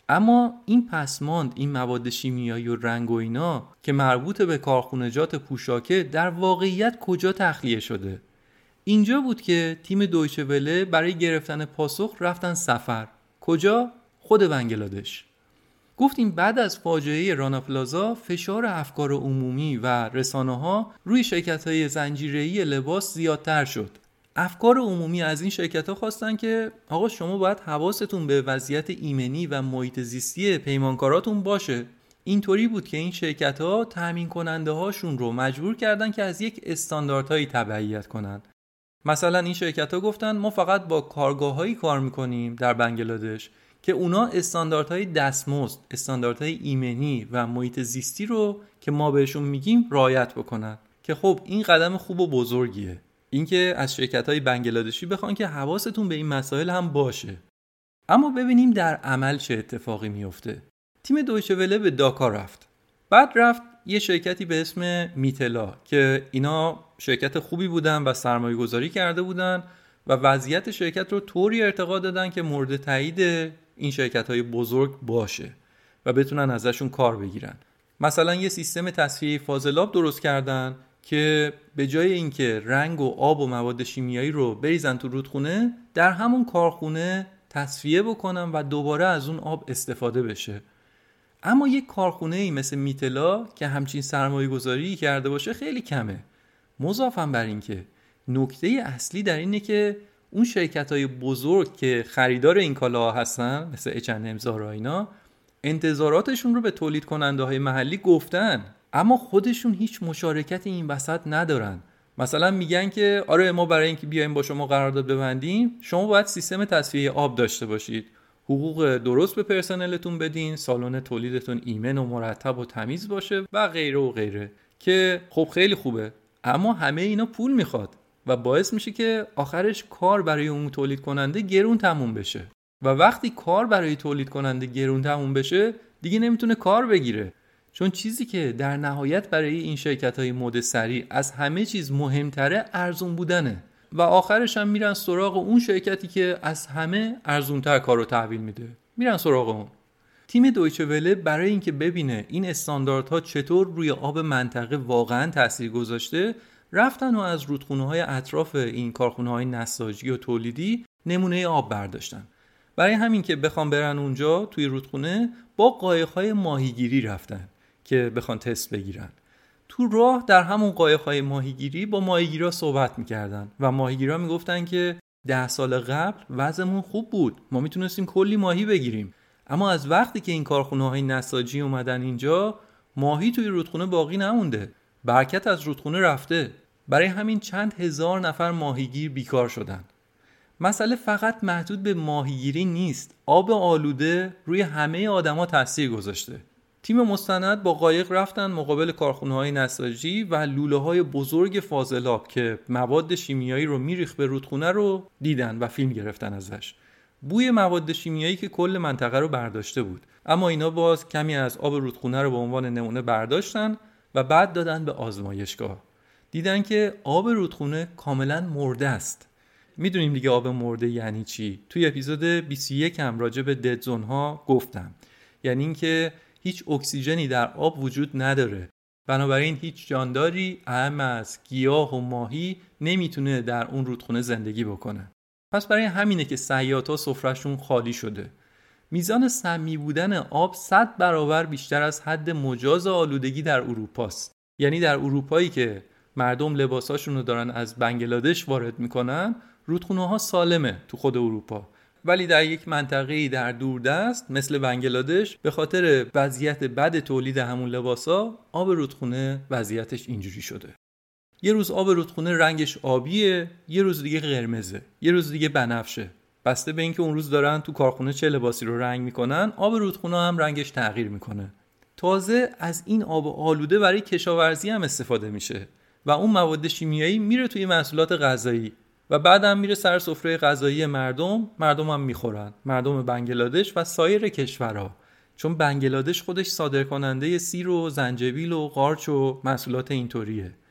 اما این پسماند، این مواد شیمیایی و رنگ و اینا که مربوط به کارخونجات پوشاکه در واقعیت کجا تخلیه شده؟ اینجا بود که تیم دویچه وله برای گرفتن پاسخ رفتن سفر. کجا؟ خود بنگلادش. گفتیم بعد از فاجعه رانا پلازا فشار افکار عمومی و رسانه‌ها روی شرکت‌های زنجیره‌ای لباس زیادتر شد. افکار عمومی از این شرکت‌ها خواستن که آقا شما باید حواستون به وضعیت ایمنی و محیط زیستی پیمانکاراتون باشه. اینطوری بود که این شرکت‌ها تامین کننده هاشون رو مجبور کردن که از یک استانداردهایی تبعیت کنن. مثلا این شرکت‌ها گفتن ما فقط با کارگاه‌هایی کار می‌کنیم در بنگلادش که اونا استانداردهای دستمزد، استانداردهای ایمنی و محیط زیستی رو که ما بهشون میگیم رعایت بکنن. که خب این قدم خوب و بزرگیه. اینکه از شرکت‌های بنگلادشی بخوان که حواستون به این مسائل هم باشه. اما ببینیم در عمل چه اتفاقی میفته. تیم دویچه وله به داکا رفت. بعد رفت یه شرکتی به اسم میتلا که اینا شرکت خوبی بودن و سرمایه گذاری کرده بودن و وضعیت شرکت رو طوری ارتقا دادن که مورد تایید این شرکت‌های بزرگ باشه و بتونن ازشون کار بگیرن. مثلا یه سیستم تصفیه فاضلاب درست کردن که به جای اینکه رنگ و آب و مواد شیمیایی رو بریزن تو رودخونه، در همون کارخونه تصفیه بکنن و دوباره از اون آب استفاده بشه. اما یک کارخونه‌ای مثل میتلا که همچین سرمایه گذاری کرده باشه خیلی کمه. مضافاً بر این که نکته اصلی در اینه که اون شرکت‌های بزرگ که خریدار این کالاها هستن مثل H&M، زارا اینا، انتظاراتشون رو به تولید کننده‌های محلی گفتن، اما خودشون هیچ مشارکتی این وسط ندارن. مثلا میگن که آره ما برای اینکه بیایم با شما قرارداد ببندیم شما باید سیستم تصفیه آب داشته باشید، حقوق درست به پرسنلتون بدین، سالن تولیدتون ایمن و مرتب و تمیز باشه و غیره و غیره. که خب خیلی خوبه، اما همه اینا پول میخواد و باعث میشه که آخرش کار برای اون تولید کننده گرون تموم بشه و وقتی کار برای تولید کننده گرون تموم بشه دیگه نمیتونه کار بگیره، چون چیزی که در نهایت برای این شرکت‌های مد سریع از همه چیز مهمتره ارزون بودنه و آخرش هم میرن سراغ اون شرکتی که از همه ارزونتر کارو تحویل میده، میرن سراغ اون. تیم دویچه وله برای اینکه ببینه این استانداردها چطور روی آب منطقه واقعا تاثیر گذاشته، رفتن و از رودخونه‌های اطراف این کارخونه‌های نساجی و تولیدی نمونه آب برداشتن. برای همین که بخوام برن اونجا توی رودخونه با قایق‌های ماهیگیری رفتن که بخوان تست بگیرن. تو راه در همون قایق‌های ماهیگیری با ماهیگیرا صحبت می‌کردن و ماهیگیرا میگفتن که 10 سال قبل وضعمون خوب بود، ما میتونستیم کلی ماهی بگیریم، اما از وقتی که این کارخونه‌های نساجی اومدن اینجا ماهی توی رودخونه باقی نمونده، برکت از رودخونه رفته. برای همین چند هزار نفر ماهیگیر بیکار شدن. مسئله فقط محدود به ماهیگیری نیست، آب آلوده روی همه آدما تاثیر گذاشته. تیم مستند با قایق رفتن مقابل کارخونه‌های نساجی و لوله‌های بزرگ فاضلاب که مواد شیمیایی رو میریخت به رودخونه رو دیدن و فیلم گرفتن ازش. بوی مواد شیمیایی که کل منطقه رو برداشته بود، اما اینا باز کمی از آب رودخونه رو به عنوان نمونه برداشتن و بعد دادن به آزمایشگاه. دیدن که آب رودخونه کاملا مرده است. میدونیم دیگه آب مرده یعنی چی؟ توی اپیزود 21 هم راجع به دد زون ها گفتم. یعنی اینکه هیچ اکسیژنی در آب وجود نداره. بنابراین هیچ جانداری اهم از گیاه و ماهی نمیتونه در اون رودخونه زندگی بکنه. پس برای همینه که صیادها سفره‌شون خالی شده. میزان سمی بودن آب 100 برابر بیشتر از حد مجاز آلودگی در اروپاست. یعنی در اروپایی که مردم لباساشون رو دارن از بنگلادش وارد میکنن، رودخونه‌ها سالمه تو خود اروپا، ولی در یک منطقه‌ای در دوردست مثل بنگلادش به خاطر وضعیت بد تولید همون لباسا آب رودخونه وضعیتش اینجوری شده. یه روز آب رودخونه رنگش آبیه، یه روز دیگه قرمزه، یه روز دیگه بنفشه. بسته به اینکه اون روز دارن تو کارخونه چه لباسی رو رنگ میکنن، آب رودخونه هم رنگش تغییر میکنه. تازه از این آب آلوده برای کشاورزی هم استفاده میشه و اون مواد شیمیایی میره توی محصولات غذایی و بعدم میره سر سفره غذایی مردم هم میخورن، مردم بنگلادش و سایر کشورها، چون بنگلادش خودش صادرکننده سیر و زنجبیل و قارچ و محصولات اینطوریه.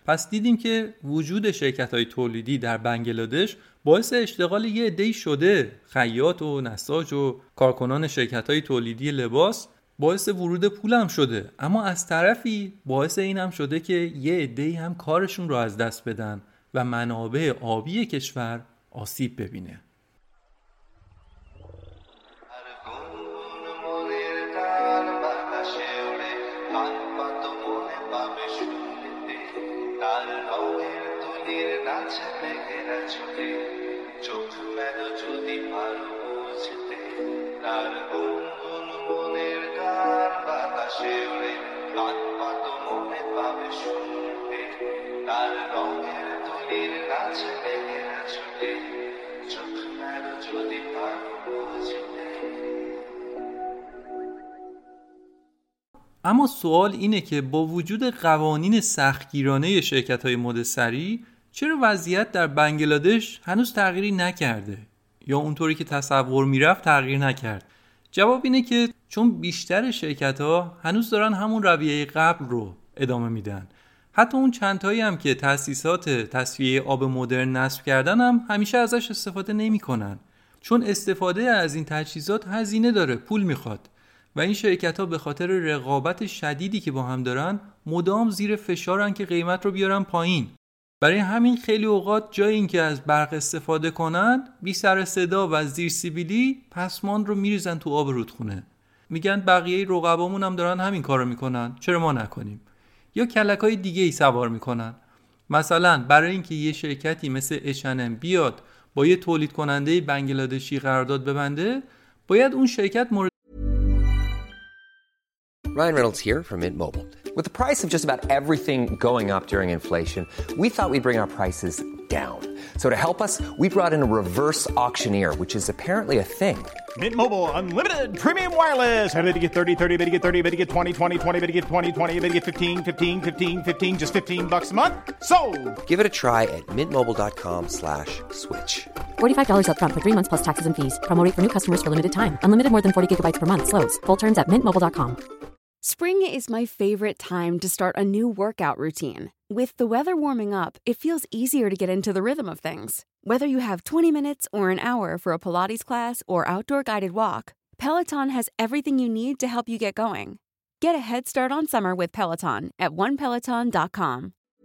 پس دیدیم که وجود شرکت‌های تولیدی در بنگلادش باعث اشتغال یه عده‌ای شده. خیاط و نساج و کارکنان شرکت‌های تولیدی لباس باعث ورود پول هم شده، اما از طرفی باعث این هم شده که یه عده‌ای هم کارشون رو از دست بدن و منابع آبی کشور آسیب ببینه. اما سوال اینه که با وجود قوانین سختگیرانه شرکت‌های مد سریع چرا وضعیت در بنگلادش هنوز تغییری نکرده یا اونطوری که تصور میرفت تغییر نکرد؟ جواب اینه که چون بیشتر شرکت‌ها هنوز دارن همون رویه قبل رو ادامه میدن. حتی اون چندتایی هم که تأسیسات تصفیه آب مدرن نصب کردن هم همیشه ازش استفاده نمی‌کنن، چون استفاده از این تجهیزات هزینه داره، پول میخواد و این شرکت‌ها به خاطر رقابت شدیدی که با هم دارن مدام زیر فشارن که قیمت رو بیارن پایین. برای همین خیلی اوقات جای این که از برق استفاده کنن، بی سر صدا و زیر سیبیلی پسماند رو میریزن تو آب رودخونه. میگن بقیه رقبامون هم دارن همین کارو میکنن، چرا ما نکنیم؟ یا کلک‌های دیگه ای سوار میکنن. مثلا برای اینکه یه شرکتی مثل H&M بیاد با یه تولید کننده بنگلادشی قرارداد ببنده، باید اون شرکت Ryan Reynolds here from Mint Mobile. With the price of just about everything going up during inflation, we thought we'd bring our prices down. So to help us, we brought in a reverse auctioneer, which is apparently a thing. Mint Mobile Unlimited Premium Wireless. How to get 30, 30, how to get 30, how to get 20, 20, 20, how to get 20, 20, how to get 15, 15, 15, 15, just $15 a month? Sold! Give it a try at mintmobile.com/switch. $45 up front for 3 months plus taxes and fees. Promo rate for new customers for limited time. Unlimited more than 40 gigabytes per month. Slows full terms at mintmobile.com. Spring is my favorite time to start a new workout routine. With the weather warming up, it feels easier to get into the rhythm of things. Whether you have 20 minutes or an hour for a Pilates class or outdoor guided walk, Peloton has everything you need to help you get going. Get a head start on summer with Peloton at onepeloton.com.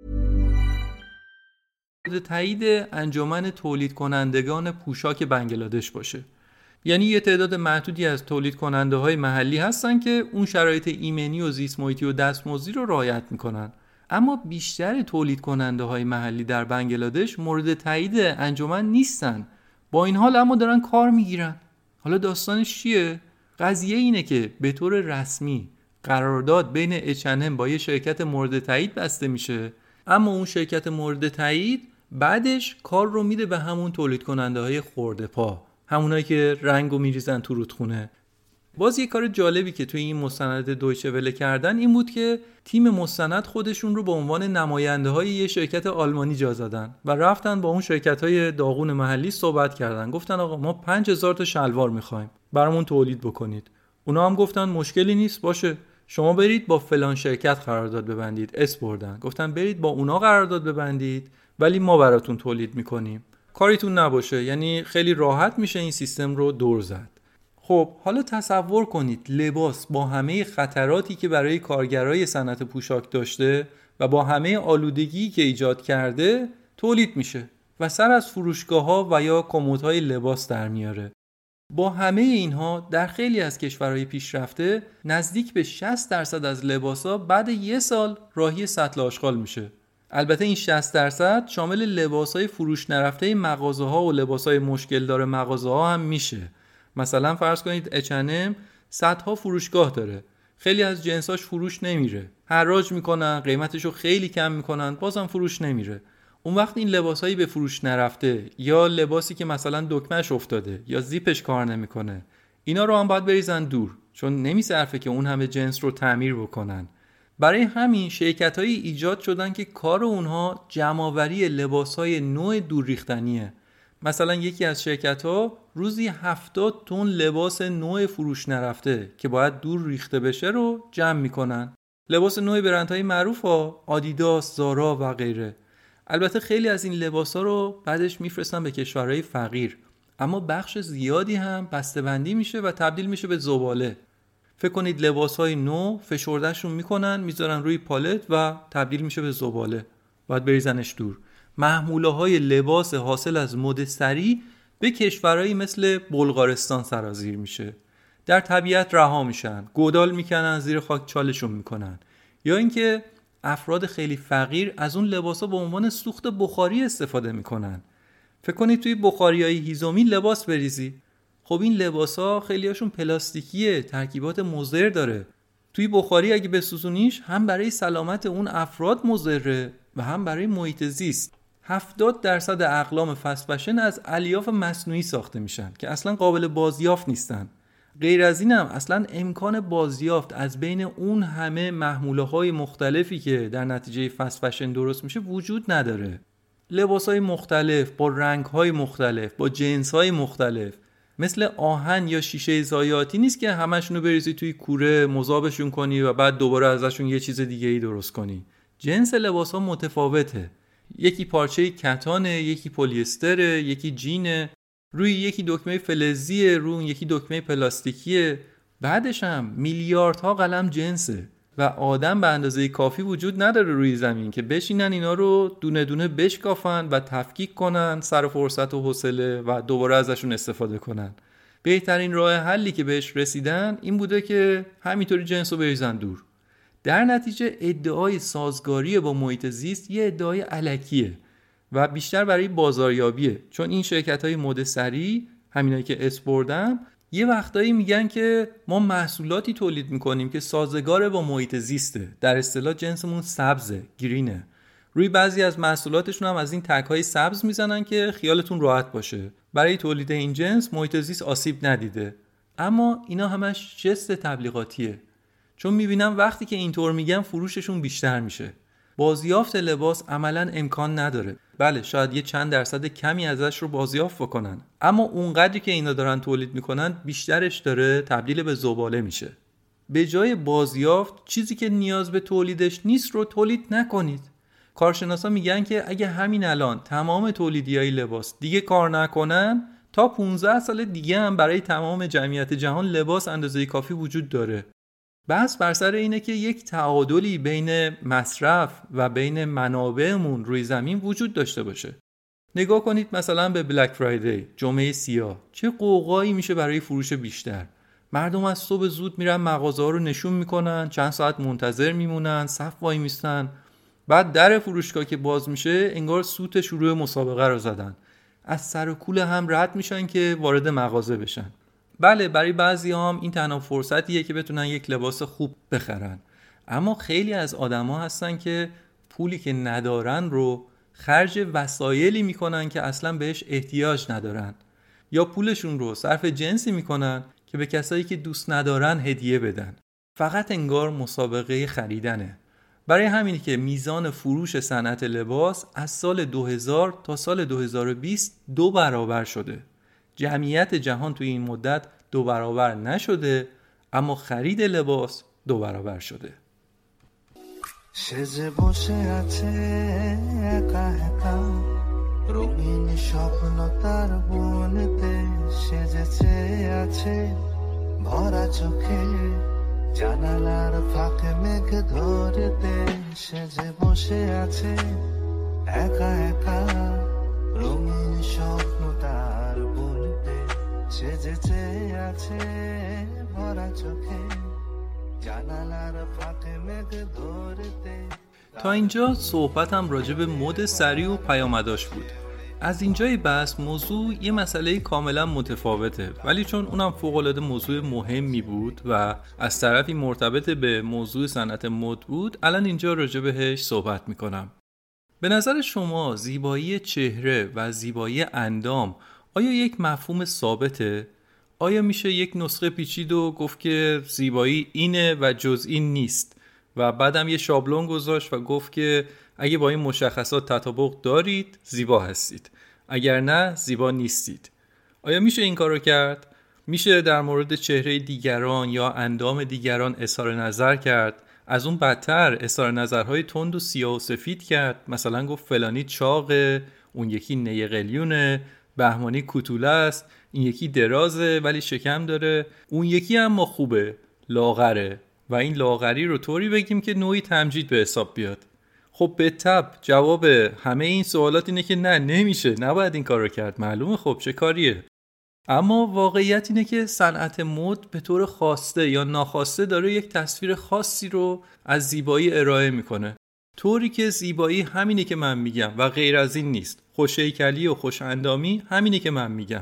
تایید انجمن تولید کنندگان پوشاک بنگلادش باشه. یعنی یه تعداد محدودی از تولید کننده های محلی هستن که اون شرایط ایمنی و زیست محیطی و دستمزدی رو رعایت میکنن. اما بیشتر تولید کننده های محلی در بنگلادش مورد تایید انجمن نیستن. با این حال اما دارن کار میگیرن. حالا داستانش چیه؟ قضیه اینه که به طور رسمی قرارداد بین H&M با یه شرکت مورد تایید بسته میشه، اما اون شرکت مورد تایید بعدش کار رو میده به همون تولید کننده های خرده پا، همونایی که رنگو میریزن تو رودخونه. باز یه کار جالبی که توی این مستند دویچه وله کردن این بود که تیم مستند خودشون رو به عنوان نماینده های یه شرکت آلمانی جا زدن و رفتن با اون شرکت های داغون محلی صحبت کردن. گفتن آقا ما 5000 تا شلوار میخوایم، برامون تولید بکنید. اونا هم گفتن مشکلی نیست، باشه شما برید با فلان شرکت قرارداد ببندید. اس بردن، گفتن برید با اونا قرارداد ببندید ولی ما براتون تولید میکنیم، کاریتون نباشه. یعنی خیلی راحت میشه این سیستم رو دور زد. خب حالا تصور کنید لباس با همه خطراتی که برای کارگرای صنعت پوشاک داشته و با همه آلودگی که ایجاد کرده تولید میشه و سر از فروشگاه‌ها و یا کمدهای لباس در میاره. با همه اینها در خیلی از کشورهای پیشرفته نزدیک به 60% از لباسا بعد 1 سال راهی سطل آشغال میشه. البته این 60% شامل لباسای فروش نرفته مغازه‌ها و لباسای مشکل داره مغازه‌ها هم میشه. مثلا فرض کنید H&M صدها فروشگاه داره، خیلی از جنساش فروش نمیره، حراج میکنن، قیمتشو خیلی کم میکنن، بازم فروش نمیره. اون وقت این لباسایی به فروش نرفته یا لباسی که مثلا دکمهش افتاده یا زیپش کار نمیکنه، اینا رو هم باید بریزن دور، چون نمیصرفه که اون همه جنس رو تعمیر بکنن. برای همین شرکت‌هایی ایجاد شدن که کار اونها جمع‌آوری لباس‌های نوع دور ریختنیه. مثلا یکی از شرکت‌ها روزی 70 تن لباس نوع فروش نرفته که باید دور ریخته بشه رو جمع می‌کنن. لباس نوع برندهای معروف آدیداس، زارا و غیره. البته خیلی از این لباسا رو بعدش میفرستن به کشورهای فقیر، اما بخش زیادی هم بسته‌بندی میشه و تبدیل میشه به زباله. فکر کنید لباسهای نو فشردهشون میکنن، میذارن روی پالت و تبدیل میشه به زباله، باید بریزنش دور. محموله‌های لباس حاصل از مد سریع به کشورهایی مثل بلغارستان سرازیر میشه، در طبیعت رها میشن، گودال میکنن، زیر خاک چالشون میکنن. یا اینکه افراد خیلی فقیر از اون لباسا به عنوان سوخت بخاری استفاده میکنن. فکر کنید توی بخاریای هیزومی لباس بریزی، خب این لباسا خیلی هاشون پلاستیکیه، ترکیبات مضر داره. توی بخاری اگه بسوزونیش هم برای سلامت اون افراد مضره و هم برای محیط زیست. 70% اقلام فست فشن از الیاف مصنوعی ساخته میشن که اصلا قابل بازیافت نیستن. غیر از اینم اصلا امکان بازیافت از بین اون همه محموله‌های مختلفی که در نتیجه فست فشن درست میشه وجود نداره. لباس‌های مختلف با رنگ‌های مختلف با جنس‌های مختلف، مثل آهن یا شیشه ضایعاتی نیست که همشونو بریزی توی کوره مذابشون کنی و بعد دوباره ازشون یه چیز دیگه‌ای درست کنی. جنس لباس‌ها متفاوته. یکی پارچه کتانه، یکی پلی استره، یکی جینه، روی یکی دکمه فلزیه، روی یکی دکمه پلاستیکیه. بعدش هم میلیاردها قلم جنسه و آدم به اندازه کافی وجود نداره روی زمین که بشینن اینا رو دونه دونه بشکافن و تفکیک کنن سر فرصت و حوصله و دوباره ازشون استفاده کنن. بهترین راه حلی که بهش رسیدن این بوده که همینطوری جنس رو بریزن دور. در نتیجه ادعای سازگاری با محیط زیست یه ادعای الکیه و بیشتر برای بازاریابیه، چون این شرکت‌های مد سریع، همینایی که اسپردم، یه وقتایی میگن که ما محصولاتی تولید میکنیم که سازگار با محیط زیسته، در اصطلاح جنسمون سبزه، گرینه. روی بعضی از محصولاتشون هم از این تگ‌های سبز میزنن که خیالتون راحت باشه برای تولید این جنس محیط زیست آسیب ندیده. اما اینا همش جست تبلیغاتیه، چون میبینم وقتی که اینطور میگن فروششون بیشتر میشه. بازیافت لباس عملاً امکان نداره. بله شاید یه چند درصد کمی ازش رو بازیافت بکنن، اما اونقدری که اینا دارن تولید میکنن بیشترش داره تبدیل به زباله میشه. به جای بازیافت چیزی که نیاز به تولیدش نیست رو تولید نکنید. کارشناسا میگن که اگه همین الان تمام تولیدیای لباس دیگه کار نکنن، تا 15 سال دیگه هم برای تمام جمعیت جهان لباس اندازه کافی وجود داره. بحث بر سر اینه که یک تعادلی بین مصرف و بین منابعمون روی زمین وجود داشته باشه. نگاه کنید مثلا به بلک فرایدی، جمعه سیاه، چه قوقایی میشه برای فروش بیشتر. مردم از صبح زود میرن مغازه‌ها رو نشون میکنن، چند ساعت منتظر میمونن، صف وای میستن. بعد در فروشگاه که باز میشه انگار سوت شروع مسابقه رو زدن. از سر و کوله هم رد میشن که وارد مغازه بشن. بله برای بعضی هم این تنها فرصتیه که بتونن یک لباس خوب بخرن، اما خیلی از آدما هستن که پولی که ندارن رو خرج وسایلی میکنن که اصلا بهش احتیاج ندارن، یا پولشون رو صرف جنسی میکنن که به کسایی که دوست ندارن هدیه بدن. فقط انگار مسابقه خریدنه. برای همینه که میزان فروش صنعت لباس از سال 2000 تا سال 2020 2 برابر شده. جمعیت جهان توی این مدت 2 برابر نشده، اما خرید لباس 2 برابر شده. সেজে বসে আছে একা একা রঙিন স্বপ্ন তার বনেতে সেজেছে আছে ভরা চোখে জানালার ফাঁকে মেঘ ধরতে সেজে বসে আছে একা একা রঙিন স্বপ্ন তার বনেতে সেজেছে আছে ভরা চোখে تا اینجا صحبتم راجع به مد سریع و پیامداش بود. از اینجای بحث موضوع یه مسئله کاملا متفاوته، ولی چون اونم فوق‌العاده موضوع مهمی بود و از طرفی مرتبط به موضوع صنعت مد بود، الان اینجا راجع بهش صحبت میکنم. به نظر شما زیبایی چهره و زیبایی اندام آیا یک مفهوم ثابته؟ آیا میشه یک نسخه پیچید و گفت که زیبایی اینه و جز این نیست و بعدم یه شابلون گذاشت و گفت که اگه با این مشخصات تطابق دارید زیبا هستید، اگر نه زیبا نیستید؟ آیا میشه این کارو کرد؟ میشه در مورد چهره دیگران یا اندام دیگران اظهار نظر کرد، از اون بدتر اظهار نظرهای تند و سیاه و سفید کرد. مثلا گفت فلانی چاقه، اون یکی نیقلیونه، بهمانی کوتوله است، این یکی درازه ولی شکم داره، اون یکی اما خوبه، لاغره، و این لاغری رو طوری بگیم که نوعی تمجید به حساب بیاد. خب به تبع جواب همه این سوالات اینه که نه، نمیشه، نباید این کار رو کرد، معلومه خب چه کاریه. اما واقعیت اینه که صنعت مد به طور خواسته یا ناخواسته داره یک تصویر خاصی رو از زیبایی ارائه میکنه، طوری که زیبایی همینه که من میگم و غیر از این نیست. خوش‌هیکلی و خوش‌اندامی همینه که من میگم.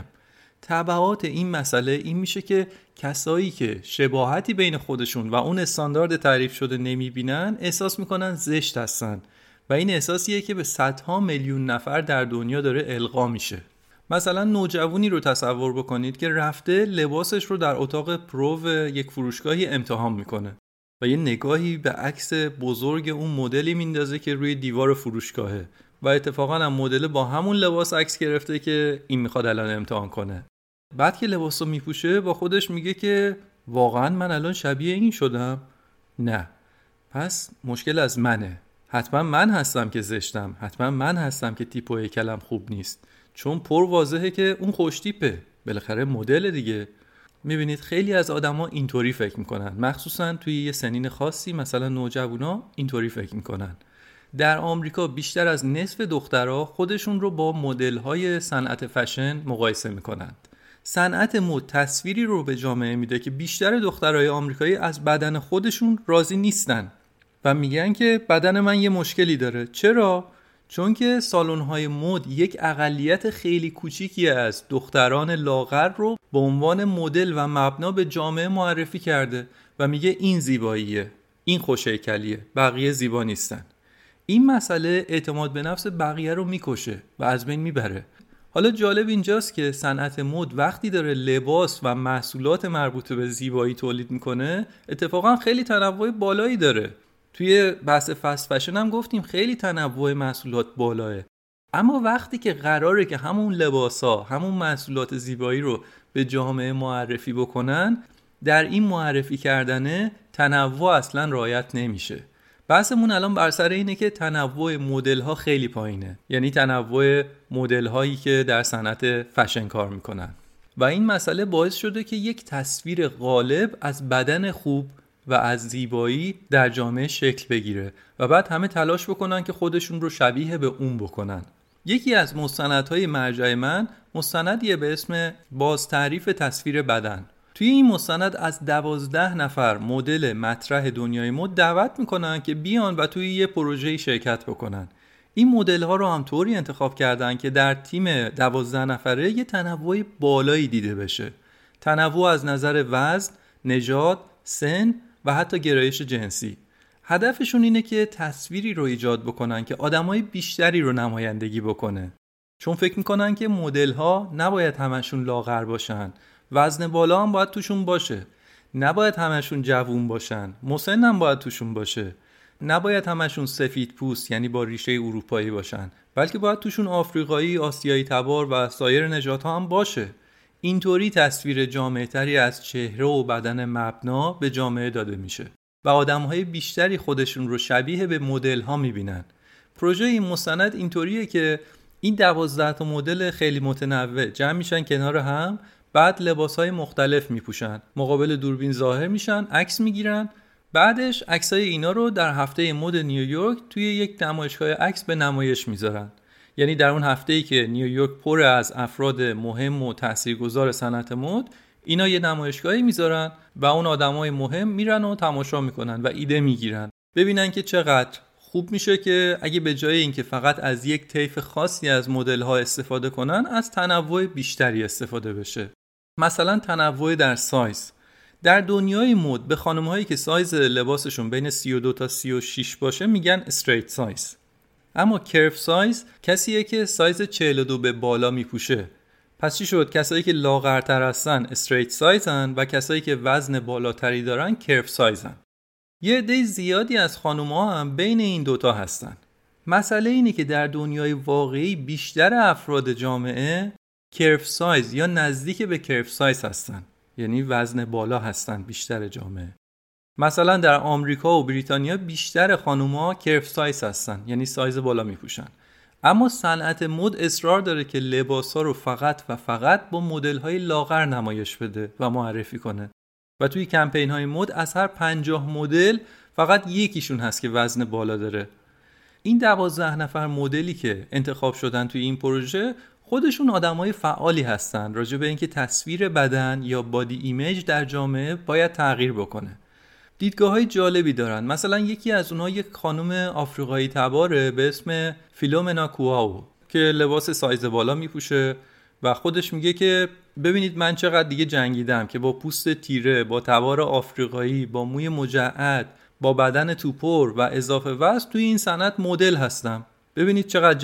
تبعات این مسئله این میشه که کسایی که شباهتی بین خودشون و اون استاندارد تعریف شده نمیبینن احساس میکنن زشت هستن و این احساسیه که به صدها میلیون نفر در دنیا داره القا میشه. مثلا نوجوانی رو تصور بکنید که رفته لباسش رو در اتاق پرو یک فروشگاهی امتحان میکنه و یه نگاهی به عکس بزرگ اون مدلی میندازه که روی دیوار فروشگاهه و اتفاقا هم مدل با همون لباس عکس گرفته که این میخواد الان امتحان کنه. بعد که لباس رو میپوشه با خودش میگه که واقعا من الان شبیه این شدم؟ نه، پس مشکل از منه، حتما من هستم که زشتم، حتما من هستم که تیپ و هیکلم خوب نیست، چون پر واضحه که اون خوش تیپه، بالاخره مدل دیگه. میبینید خیلی از آدما اینطوری فکر میکنن، مخصوصا توی یه سنین خاصی، مثلا نوجوانا اینطوری فکر میکنن. در آمریکا بیشتر از نصف دخترها خودشون رو با مدل‌های صنعت فشن مقایسه میکنند. صنعت مد تصویری رو به جامعه میده که بیشتر دخترای آمریکایی از بدن خودشون راضی نیستن و میگن که بدن من یه مشکلی داره. چرا؟ چون که سالن‌های مد یک اقلیت خیلی کوچیکی از دختران لاغر رو به عنوان مدل و مبنا به جامعه معرفی کرده و میگه این زیباییه، این خوش‌هیکلیه، بقیه زیبا نیستن. این مسئله اعتماد به نفس بقیه رو میکشه و از بین میبره. حالا جالب اینجاست که صنعت مد وقتی داره لباس و محصولات مربوط به زیبایی تولید میکنه اتفاقا خیلی تنوع بالایی داره. توی بحث فست فشن هم گفتیم خیلی تنوع محصولات بالاه. اما وقتی که قراره که همون لباسا، همون محصولات زیبایی رو به جامعه معرفی بکنن، در این معرفی کردنه تنوع اصلا رعایت نمیشه. بحثمون الان بر سر اینه که تنوع مدل ها خیلی پایینه، یعنی تنوع مدل هایی که در صنعت فشن کار میکنن و این مسئله باعث شده که یک تصویر غالب از بدن خوب و از زیبایی در جامعه شکل بگیره و بعد همه تلاش بکنن که خودشون رو شبیه به اون بکنن. یکی از مستندهای مرجع من مستندیه به اسم باز تعریف تصویر بدن. توی این مستند از 12 نفر مدل مطرح دنیای مد دعوت میکنن که بیان و توی یه پروژه‌ای شرکت بکنن. این مدل ها رو هم طوری انتخاب کردن که در تیم 12 نفره یه تنوع بالایی دیده بشه. تنوع از نظر وزن، نژاد، سن و حتی گرایش جنسی. هدفشون اینه که تصویری رو ایجاد بکنن که آدمای بیشتری رو نمایندگی بکنه. چون فکر میکنن که مدل ها نباید همشون لاغر باشن، وزن بالا هم باید توشون باشه، نباید همشون جوون باشن، مسن هم باید توشون باشه، نباید همشون سفید پوست یعنی با ریشه اروپایی باشن، بلکه باید توشون آفریقایی، آسیایی تبار و سایر نژادها هم باشه. اینطوری تصویر جامع‌تری از چهره و بدن مبنا به جامعه داده میشه و آدم‌های بیشتری خودشون رو شبیه به مدل‌ها می‌بینن. پروژه این مستند اینطوریه که این 12 تا مدل خیلی متنوع جمع میشن کنار هم، بعد لباس‌های مختلف میپوشن، مقابل دوربین ظاهر میشن، عکس میگیرن، بعدش عکسای اینا رو در هفته مد نیویورک توی یک نمایشگاه عکس به نمایش میذارن. یعنی در اون هفته‌ای که نیویورک پر از افراد مهم و تاثیرگذار صنعت مد، اینا یه نمایشگاهی میذارن و اون آدمای مهم میرن و تماشا میکنن و ایده میگیرن، ببینن که چقدر خوب میشه که اگه به جای اینکه فقط از یک طیف خاصی از مدل‌ها استفاده کنن، از تنوع بیشتری استفاده بشه. مثلا تنوع در سایز. در دنیای مد به خانم‌هایی که سایز لباسشون بین 32 تا 36 باشه میگن استریت سایز. اما کرف سایز کسیه که سایز 42 به بالا میپوشه. پس چی شد؟ کسایی که لاغرتر هستن استریت سایزن و کسایی که وزن بالاتری دارن کرف سایزن. یه عده زیادی از خانم‌ها هم بین این دوتا هستن. مسئله اینه که در دنیای واقعی بیشتر افراد جامعه کرف سایز یا نزدیک به کرف سایز هستن، یعنی وزن بالا هستن بیشتر جامعه. مثلا در آمریکا و بریتانیا بیشتر خانوما کرف سایز هستن، یعنی سایز بالا میپوشن. اما صنعت مد اصرار داره که لباسا رو فقط و فقط با مدل‌های لاغر نمایش بده و معرفی کنه. و توی کمپین‌های مد از هر 50 مدل فقط یکیشون هست که وزن بالا داره. این 12 نفر مدلی که انتخاب شدن توی این پروژه خودشون آدمای فعالی هستن راجع به اینکه تصویر بدن یا بادی ایمیج در جامعه باید تغییر بکنه. دیدگاه‌های جالبی دارن. مثلا یکی از اونها یک خانم آفریقایی تباره به اسم فیلومنا کوآو که لباس سایز بالا میپوشه و خودش میگه که ببینید من چقدر دیگه جنگیدم که با پوست تیره، با تبار آفریقایی، با موی مجعد، با بدن توپر و اضافه وزن توی این صنعت مدل هستم. ببینید چقدر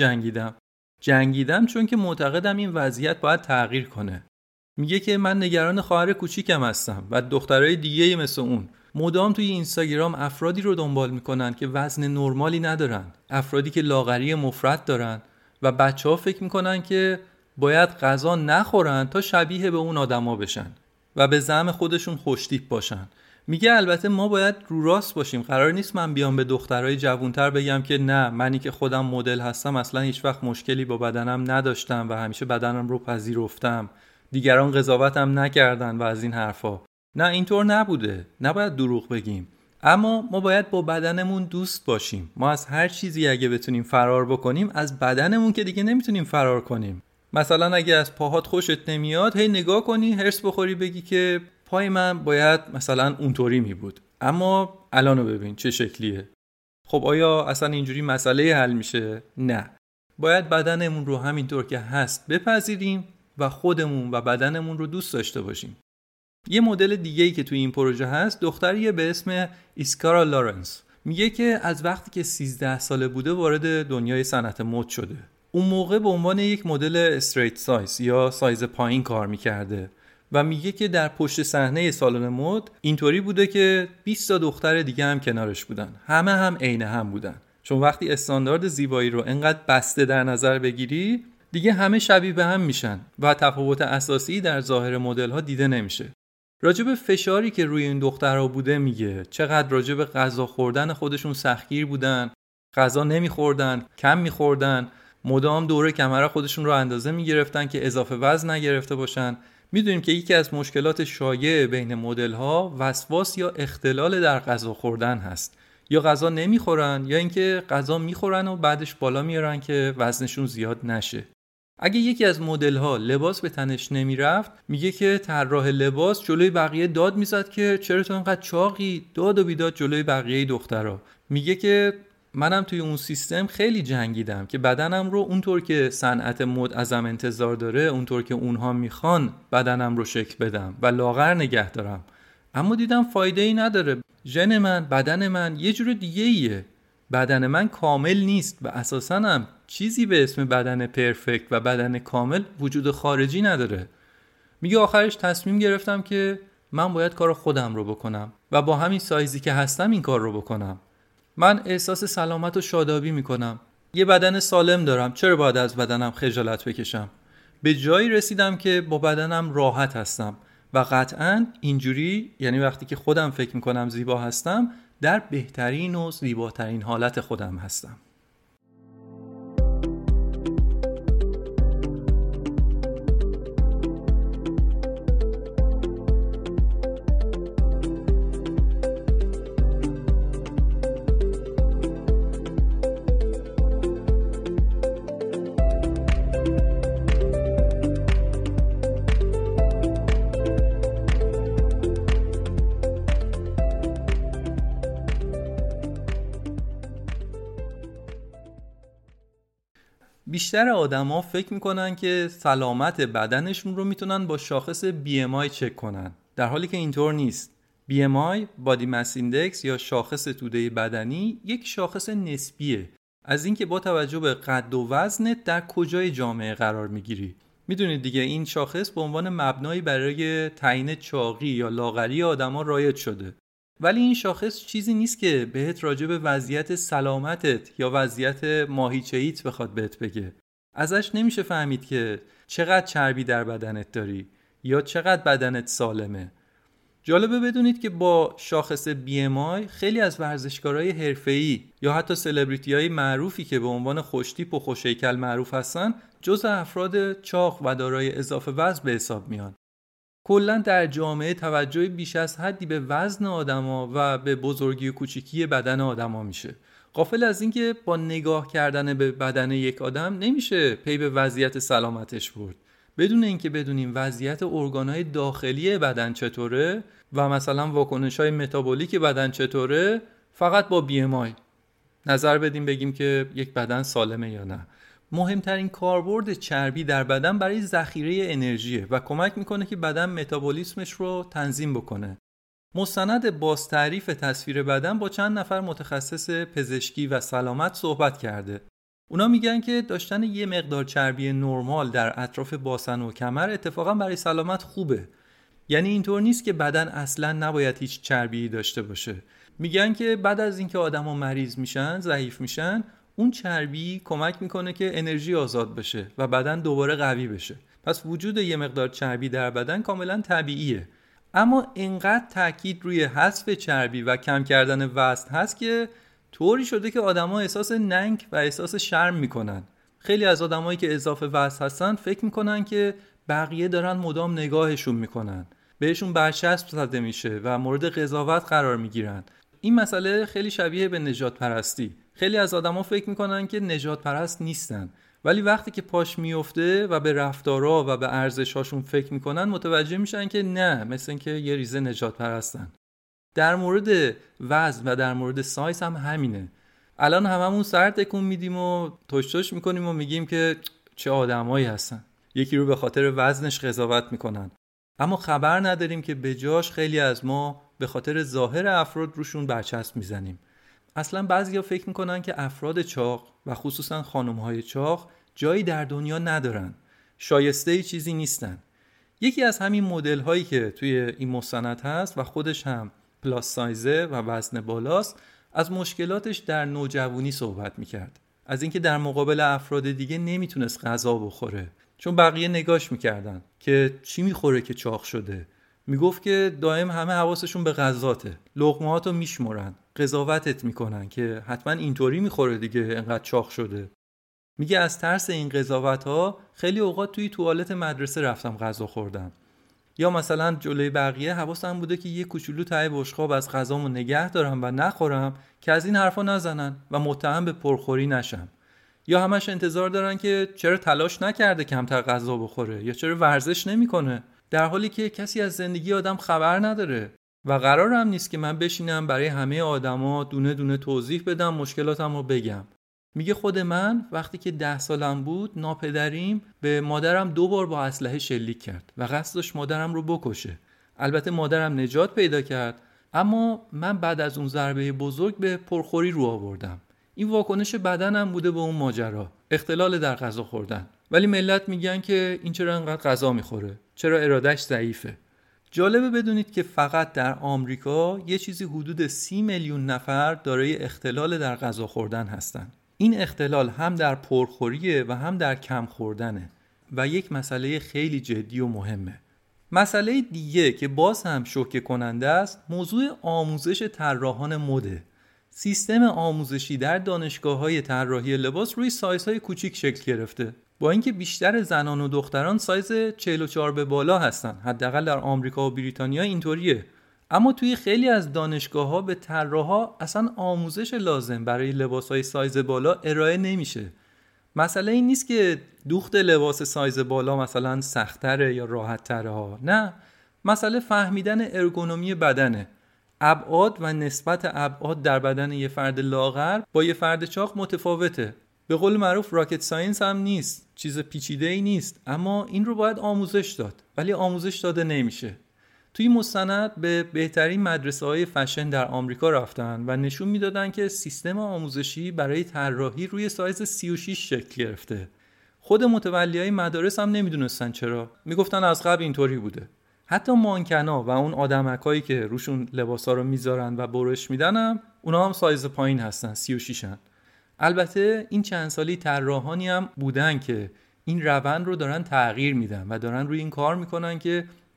جنگیدم چون که معتقدم این وضعیت باید تغییر کنه. میگه که من نگران خواهر کوچیکم هستم و دخترای دیگه‌ای مثل اون. مدام توی اینستاگرام افرادی رو دنبال میکنن که وزن نرمالی ندارن، افرادی که لاغری مفرط دارن و بچه‌ها فکر میکنن که باید غذا نخورن تا شبیه به اون آدما بشن و به زعم خودشون خوش‌تیپ باشن. میگه البته ما باید رو راست باشیم. قرار نیست من بیام به دخترای جوانتر بگم که نه، منی که خودم مدل هستم اصلا هیچ وقت مشکلی با بدنم نداشتم و همیشه بدنم رو پذیرفتم، دیگران قضاوتم نکردن و از این حرفا. نه، اینطور نبوده. نباید دروغ بگیم. اما ما باید با بدنمون دوست باشیم. ما از هر چیزی اگه بتونیم فرار بکنیم، از بدنمون که دیگه نمیتونیم فرار کنیم. مثلا اگه از پاهات خوشت نمیاد، هی نگاه کنی، هرس بخوری، بگی که پای من باید مثلا اونطوری می بود، اما الانو ببین چه شکلیه. خب آیا اصلا اینجوری مسئله حل میشه؟ نه. باید بدنمون رو همینطور که هست بپذیریم و خودمون و بدنمون رو دوست داشته باشیم. یه مدل دیگه‌ای که توی این پروژه هست، دختریه به اسم ایسکارا لارنس. میگه که از وقتی که 13 ساله بوده وارد دنیای صنعت مد شده. اون موقع به عنوان یک مدل استریت سایز یا سایز پایین کار میکرده و میگه که در پشت صحنه سالن مد اینطوری بوده که 20 تا دختر دیگه هم کنارش بودن، همه هم عین هم بودن. چون وقتی استاندارد زیبایی رو انقدر بسته در نظر بگیری، دیگه همه شبیه به هم میشن و تفاوت اساسی در ظاهر مدل ها دیده نمیشه. راجب فشاری که روی این دخترها بوده میگه چقدر راجب غذا خوردن خودشون سختگیر بودن، غذا نمیخوردن، کم میخوردن، مدام دوره کمر خودشون رو اندازه میگرفتن که اضافه وزن نگرفته باشن. میدونیم که یکی از مشکلات شایع بین مدل‌ها وسواس یا اختلال در غذا خوردن هست. یا غذا نمیخورن یا اینکه غذا میخورن و بعدش بالا میارن که وزنشون زیاد نشه. اگه یکی از مدل‌ها لباس به تنش نمیرفت، میگه که طراح لباس جلوی بقیه داد میزد که چرا تو اینقدر چاقی، داد و بیداد جلوی بقیه دخترها. میگه که منم توی اون سیستم خیلی جنگیدم که بدنم رو اونطور که صنعت مد ازم انتظار داره، اونطور که اونها میخوان بدنم رو شکل بدم و لاغر نگه دارم. اما دیدم فایده ای نداره. ژن من، بدن من یه جور دیگه ایه. بدن من کامل نیست و اساساً هم چیزی به اسم بدن پرفکت و بدن کامل وجود خارجی نداره. میگه آخرش تصمیم گرفتم که من باید کار خودم رو بکنم و با همین سایزی که هستم این کار رو بکنم. من احساس سلامت و شادابی میکنم. یه بدن سالم دارم، چرا باید از بدنم خجالت بکشم؟ به جایی رسیدم که با بدنم راحت هستم و قطعاً اینجوری، یعنی وقتی که خودم فکر میکنم زیبا هستم، در بهترین و زیباترین حالت خودم هستم. بیشتر آدما فکر میکنن که سلامت بدنشون رو میتونن با شاخص BMI چک کنن، در حالی که اینطور نیست. BMI Body Mass Index یا شاخص توده بدنی یک شاخص نسبیه از اینکه با توجه به قد و وزنت در کجای جامعه قرار میگیری. میدونید دیگه این شاخص به عنوان مبنایی برای تعیین چاقی یا لاغری آدما رایج شده. ولی این شاخص چیزی نیست که بهت راجع به وضعیت سلامتت یا وضعیت ماهیچه‌ایت بخواد بهت بگه. ازش نمیشه فهمید که چقدر چربی در بدنت داری یا چقدر بدنت سالمه. جالبه بدونید که با شاخص BMI خیلی از ورزشکارای حرفه‌ای یا حتی سلبریتی‌های معروفی که به عنوان خوشتیپ و خوش‌هیکل معروف هستن جزء افراد چاق و دارای اضافه وزن به حساب میان. کلاً در جامعه توجه بیش از حدی به وزن آدما و به بزرگی و کوچیکی بدن آدما میشه. غافل از اینکه با نگاه کردن به بدن یک آدم نمیشه پی به وضعیت سلامتش برد. بدون اینکه بدونیم وضعیت ارگان‌های داخلی بدن چطوره و مثلا واکنش‌های متابولیک بدن چطوره، فقط با BMI نظر بدیم بگیم که یک بدن سالمه یا نه. مهمترین کاربرد چربی در بدن برای ذخیره انرژیه و کمک میکنه که بدن متابولیسمش رو تنظیم بکنه. مستند بازتعریف تصویر بدن با چند نفر متخصص پزشکی و سلامت صحبت کرده. اونا میگن که داشتن یه مقدار چربی نرمال در اطراف باسن و کمر اتفاقا برای سلامت خوبه. یعنی اینطور نیست که بدن اصلا نباید هیچ چربی داشته باشه. میگن که بعد از اینکه آدما مریض میشن، ضعیف میشن، اون چربی کمک میکنه که انرژی آزاد بشه و بدن دوباره قوی بشه. پس وجود یه مقدار چربی در بدن کاملا طبیعیه. اما اینقدر تاکید روی حذف چربی و کم کردن وزن هست که طوری شده که آدما احساس ننگ و احساس شرم میکنن. خیلی از آدمایی که اضافه وزن هستن فکر میکنن که بقیه دارن مدام نگاهشون میکنن، بهشون برچسب زده میشه و مورد قضاوت قرار میگیرن. این مسئله خیلی شبیه به نژاد پرستی. خیلی از آدما فکر میکنن که نژاد پرست نیستن، ولی وقتی که پاش میفته و به رفتارها و به ارزش‌هاشون فکر میکنن متوجه میشن که نه، مثل اینکه یه ریزه نژاد پرستن. در مورد وزن و در مورد سایز هم همینه. الان هممون سر تکون میدیم و توش میکنیم و میگیم که چه آدمایی هستن، یکی رو به خاطر وزنش قضاوت میکنن، اما خبر نداریم که به جاش خیلی از ما به خاطر ظاهر افراد روشون برچسب میزنیم. اصلا بعضیا فکر میکنن که افراد چاق و خصوصا خانم‌های چاق جایی در دنیا ندارن، شایسته چیزی نیستن. یکی از همین مدل هایی که توی این مستند هست و خودش هم پلاس سایزه و وزن بالاست، از مشکلاتش در نوجوانی صحبت میکرد. از اینکه در مقابل افراد دیگه نمیتونست غذا بخوره چون بقیه نگاش میکردن که چی میخوره که چاق شده. میگفت که دائم همه حواسشون به غذاته، لقمه‌هاتو میشمرن، قضاوتت میکنن که حتما اینطوری میخوره دیگه انقدر چاق شده. میگه از ترس این قضاوت‌ها خیلی اوقات توی توالت مدرسه رفتم غذا خوردم، یا مثلا جلوی بقیه حواسم بوده که یه کوچولو ته بشقاب از غذامو نگه دارم و نخورم که از این حرفا نزنن و متهم به پرخوری نشم. یا همش انتظار دارن که چرا تلاش نکرده کمتر غذا بخوره یا چرا ورزش نمیکنه، در حالی که کسی از زندگی آدم خبر نداره و قرارم نیست که من بشینم برای همه آدما دونه دونه توضیح بدم، مشکلاتم رو بگم. میگه خود من وقتی که 10 سالم بود ناپدریم به مادرم 2 بار با اسلحه شلیک کرد و قصد داشت مادرم رو بکشه. البته مادرم نجات پیدا کرد، اما من بعد از اون ضربه بزرگ به پرخوری رو آوردم. این واکنش بدنم بوده به اون ماجرا، اختلال در غذا خوردن. ولی ملت میگن که این چرا انقدر غذا میخوره، چرا ارادش ضعیفه. جالبه بدونید که فقط در آمریکا یه چیزی حدود 30 میلیون نفر دارای اختلال در غذا خوردن هستن. این اختلال هم در پرخوریه و هم در کم خوردنه و یک مسئله خیلی جدی و مهمه. مسئله دیگه که باز هم شوکه کننده است، موضوع آموزش طراحان مده. سیستم آموزشی در دانشگاه‌های طراحی لباس روی سایزهای کوچیک شکل گرفته، با اینکه بیشتر زنان و دختران سایز 44 به بالا هستن، حداقل در آمریکا و بریتانیا اینطوریه. اما توی خیلی از دانشگاه‌ها به طراحا اصلا آموزش لازم برای لباس‌های سایز بالا ارائه نمیشه. مسئله این نیست که دوخت لباس سایز بالا مثلا سخت‌تره یا راحت‌تره ها، نه، مسئله فهمیدن ارگونومی بدنه. ابعاد و نسبت ابعاد در بدن یه فرد لاغر با یه فرد چاق متفاوته. به قول معروف راکت ساینس هم نیست، چیز پیچیده‌ای نیست، اما این رو باید آموزش داد، ولی آموزش داده نمیشه. توی مستند به بهترین مدرسه‌های فشن در آمریکا رفتن و نشون میدادن که سیستم آموزشی برای طراحی روی سایز 36 شکل گرفته. خود متولیای مدارس هم نمیدونستن چرا، میگفتن از قبل اینطوری بوده. حتی مانکنا و اون آدمکایی که روشون لباسا رو میذارن و برش میدن هم اونا هم سایز پایین هستن، 36 هن. البته این چند سالی طراحانی هم بودن که این روند رو دارن تغییر میدن و دارن روی این کار میکنن که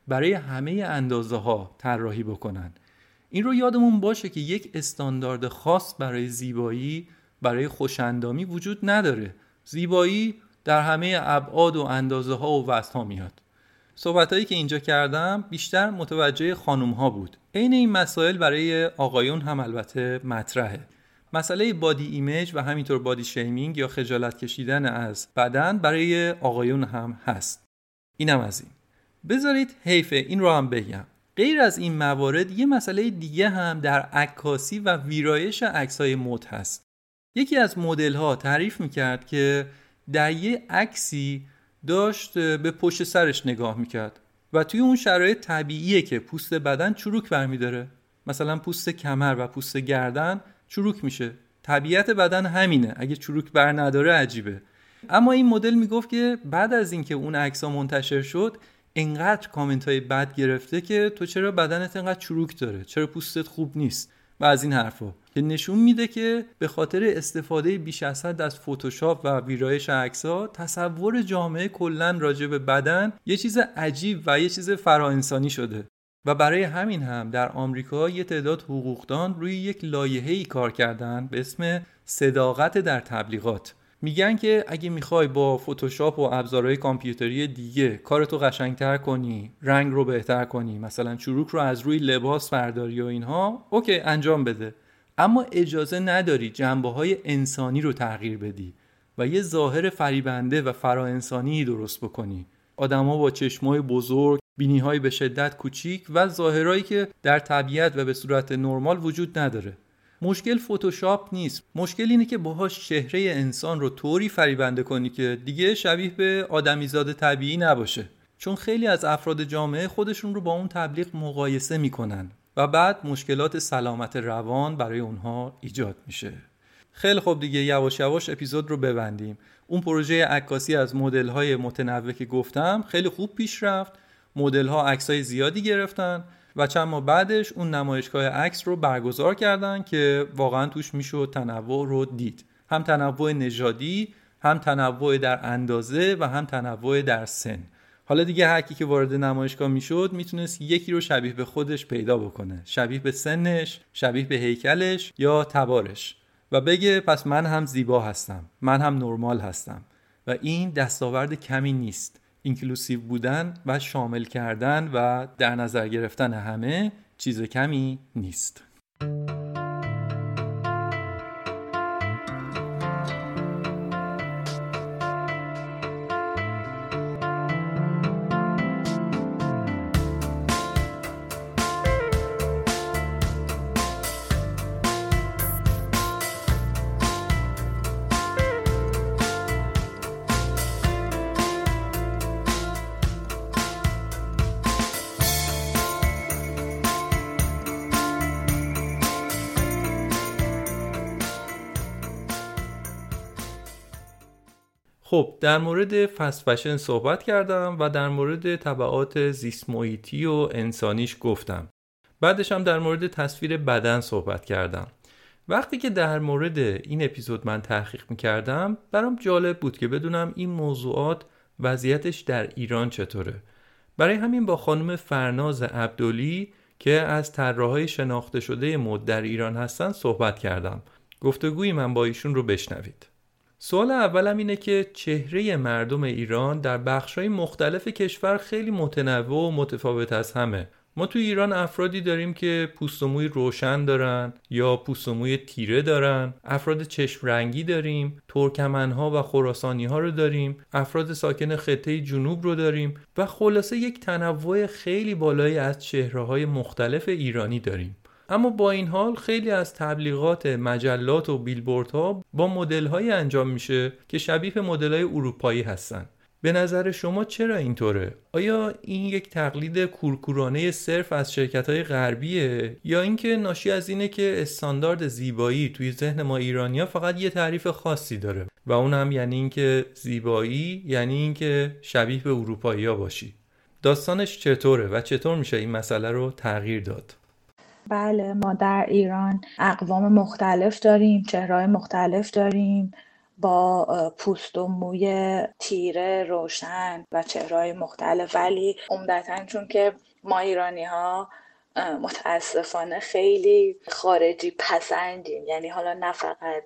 برای همه اندازه ها طراحی بکنن. این رو یادمون باشه که یک استاندارد خاص برای زیبایی، برای خوش‌اندامی وجود نداره. زیبایی در همه ابعاد و اندازه ها و وزن ها میاد. صحبتایی که اینجا کردم بیشتر متوجه خانم ها بود. عین این مسائل برای آقایون هم البته مطرحه. مسئله بادی ایمیج و همینطور بادی شیمینگ یا خجالت کشیدن از بدن برای آقایون هم هست. اینم از این. بذارید حیفه این رو هم بگم. غیر از این موارد یه مسئله دیگه هم در عکاسی و ویرایش عکس‌های مد هست. یکی از مدل‌ها تعریف می‌کرد که در یه عکسی داشت به پشت سرش نگاه می‌کرد و توی اون شرایط طبیعیه که پوست بدن چروک برمی‌داره. مثلا پوست کمر و پوست گردن چروک میشه. طبیعت بدن همینه. اگه چروک بر نداره عجیبه. اما این مدل میگفت که بعد از اینکه اون عکس‌ها منتشر شد انقدر کامنت‌های بد گرفته که تو چرا بدنت انقدر چروک داره؟ چرا پوستت خوب نیست؟ و از این حرفا که نشون میده که به خاطر استفاده بیش از حد از فتوشاپ و ویرایش عکس‌ها تصور جامعه کلاً راجع به بدن یه چیز عجیب و یه چیز فراانسانی شده. و برای همین هم در آمریکا یه تعداد حقوقدان روی یک لایحه‌ای کار کردن به اسم صداقت در تبلیغات. میگن که اگه میخوای با فتوشاپ و ابزارهای کامپیوتری دیگه کارتو قشنگتر کنی، رنگ رو بهتر کنی، مثلا چروک رو از روی لباس برداری و اینها، اوکی انجام بده. اما اجازه نداری جنبه‌های انسانی رو تغییر بدی و یه ظاهر فریبنده و فراانسانی درست بکنی. آدم‌ها با چشمای بزرگ، بینی‌های به شدت کوچیک و ظاهرایی که در طبیعت و به صورت نرمال وجود نداره. مشکل فتوشاپ نیست. مشکل اینه که باهاش چهره انسان رو طوری فریبنده کنی که دیگه شبیه به آدمیزاد طبیعی نباشه. چون خیلی از افراد جامعه خودشون رو با اون تبلیغ مقایسه میکنن و بعد مشکلات سلامت روان برای اونها ایجاد میشه. خیلی خوب دیگه یواش یواش اپیزود رو ببندیم. اون پروژه عکاسی از مدل‌های متنوع که گفتم خیلی خوب پیش رفت. مدل‌ها عکسای زیادی گرفتن و چند ماه بعدش اون نمایشگاه عکس رو برگزار کردن که واقعا توش میشد تنوع رو دید. هم تنوع نژادی، هم تنوع در اندازه و هم تنوع در سن. حالا دیگه هر کی که وارد نمایشگاه میشد میتونست یکی رو شبیه به خودش پیدا بکنه، شبیه به سنش، شبیه به هیکلش یا تبارش و بگه پس من هم زیبا هستم، من هم نرمال هستم. و این دستاورد کمی نیست. اینکلوسیو بودن و شامل کردن و در نظر گرفتن همه چیز کمی نیست. خب در مورد فست فشن صحبت کردم و در مورد تبعات زیست محیطی و انسانیش گفتم. بعدش هم در مورد تصویر بدن صحبت کردم. وقتی که در مورد این اپیزود من تحقیق می‌کردم برام جالب بود که بدونم این موضوعات وضعیتش در ایران چطوره. برای همین با خانم فرناز عبدلی که از طراحای شناخته شده مد در ایران هستن صحبت کردم. گفتگوی من با ایشون رو بشنوید. سوال اولم اینه که چهره مردم ایران در بخش‌های مختلف کشور خیلی متنوع و متفاوت از همه. ما تو ایران افرادی داریم که پوست و موی روشن دارن یا پوست و موی تیره دارن، افراد چشم رنگی داریم، ترکمن‌ها و خراسانی‌ها رو داریم، افراد ساکن خطه جنوب رو داریم و خلاصه یک تنوع خیلی بالایی از چهره‌های مختلف ایرانی داریم. اما با این حال خیلی از تبلیغات مجلات و بیلبوردها با مدل‌هایی انجام میشه که شبیه به مدل‌های اروپایی هستن. به نظر شما چرا اینطوره؟ آیا این یک تقلید کورکورانه صرف از شرکت‌های غربیه یا اینکه ناشی از اینه که استاندارد زیبایی توی ذهن ما ایرانی‌ها فقط یه تعریف خاصی داره و اون هم یعنی اینکه زیبایی یعنی اینکه شبیه به اروپایی‌ها باشی؟ داستانش چطوره و چطور میشه این مسئله رو تغییر داد؟ بله، ما در ایران اقوام مختلف داریم، چهره‌های مختلف داریم، با پوست و موی تیره روشن و چهره‌های مختلف، ولی عمدتاً چون که ما ایرانی‌ها متاسفانه خیلی خارجی پسندیم، یعنی حالا نه فقط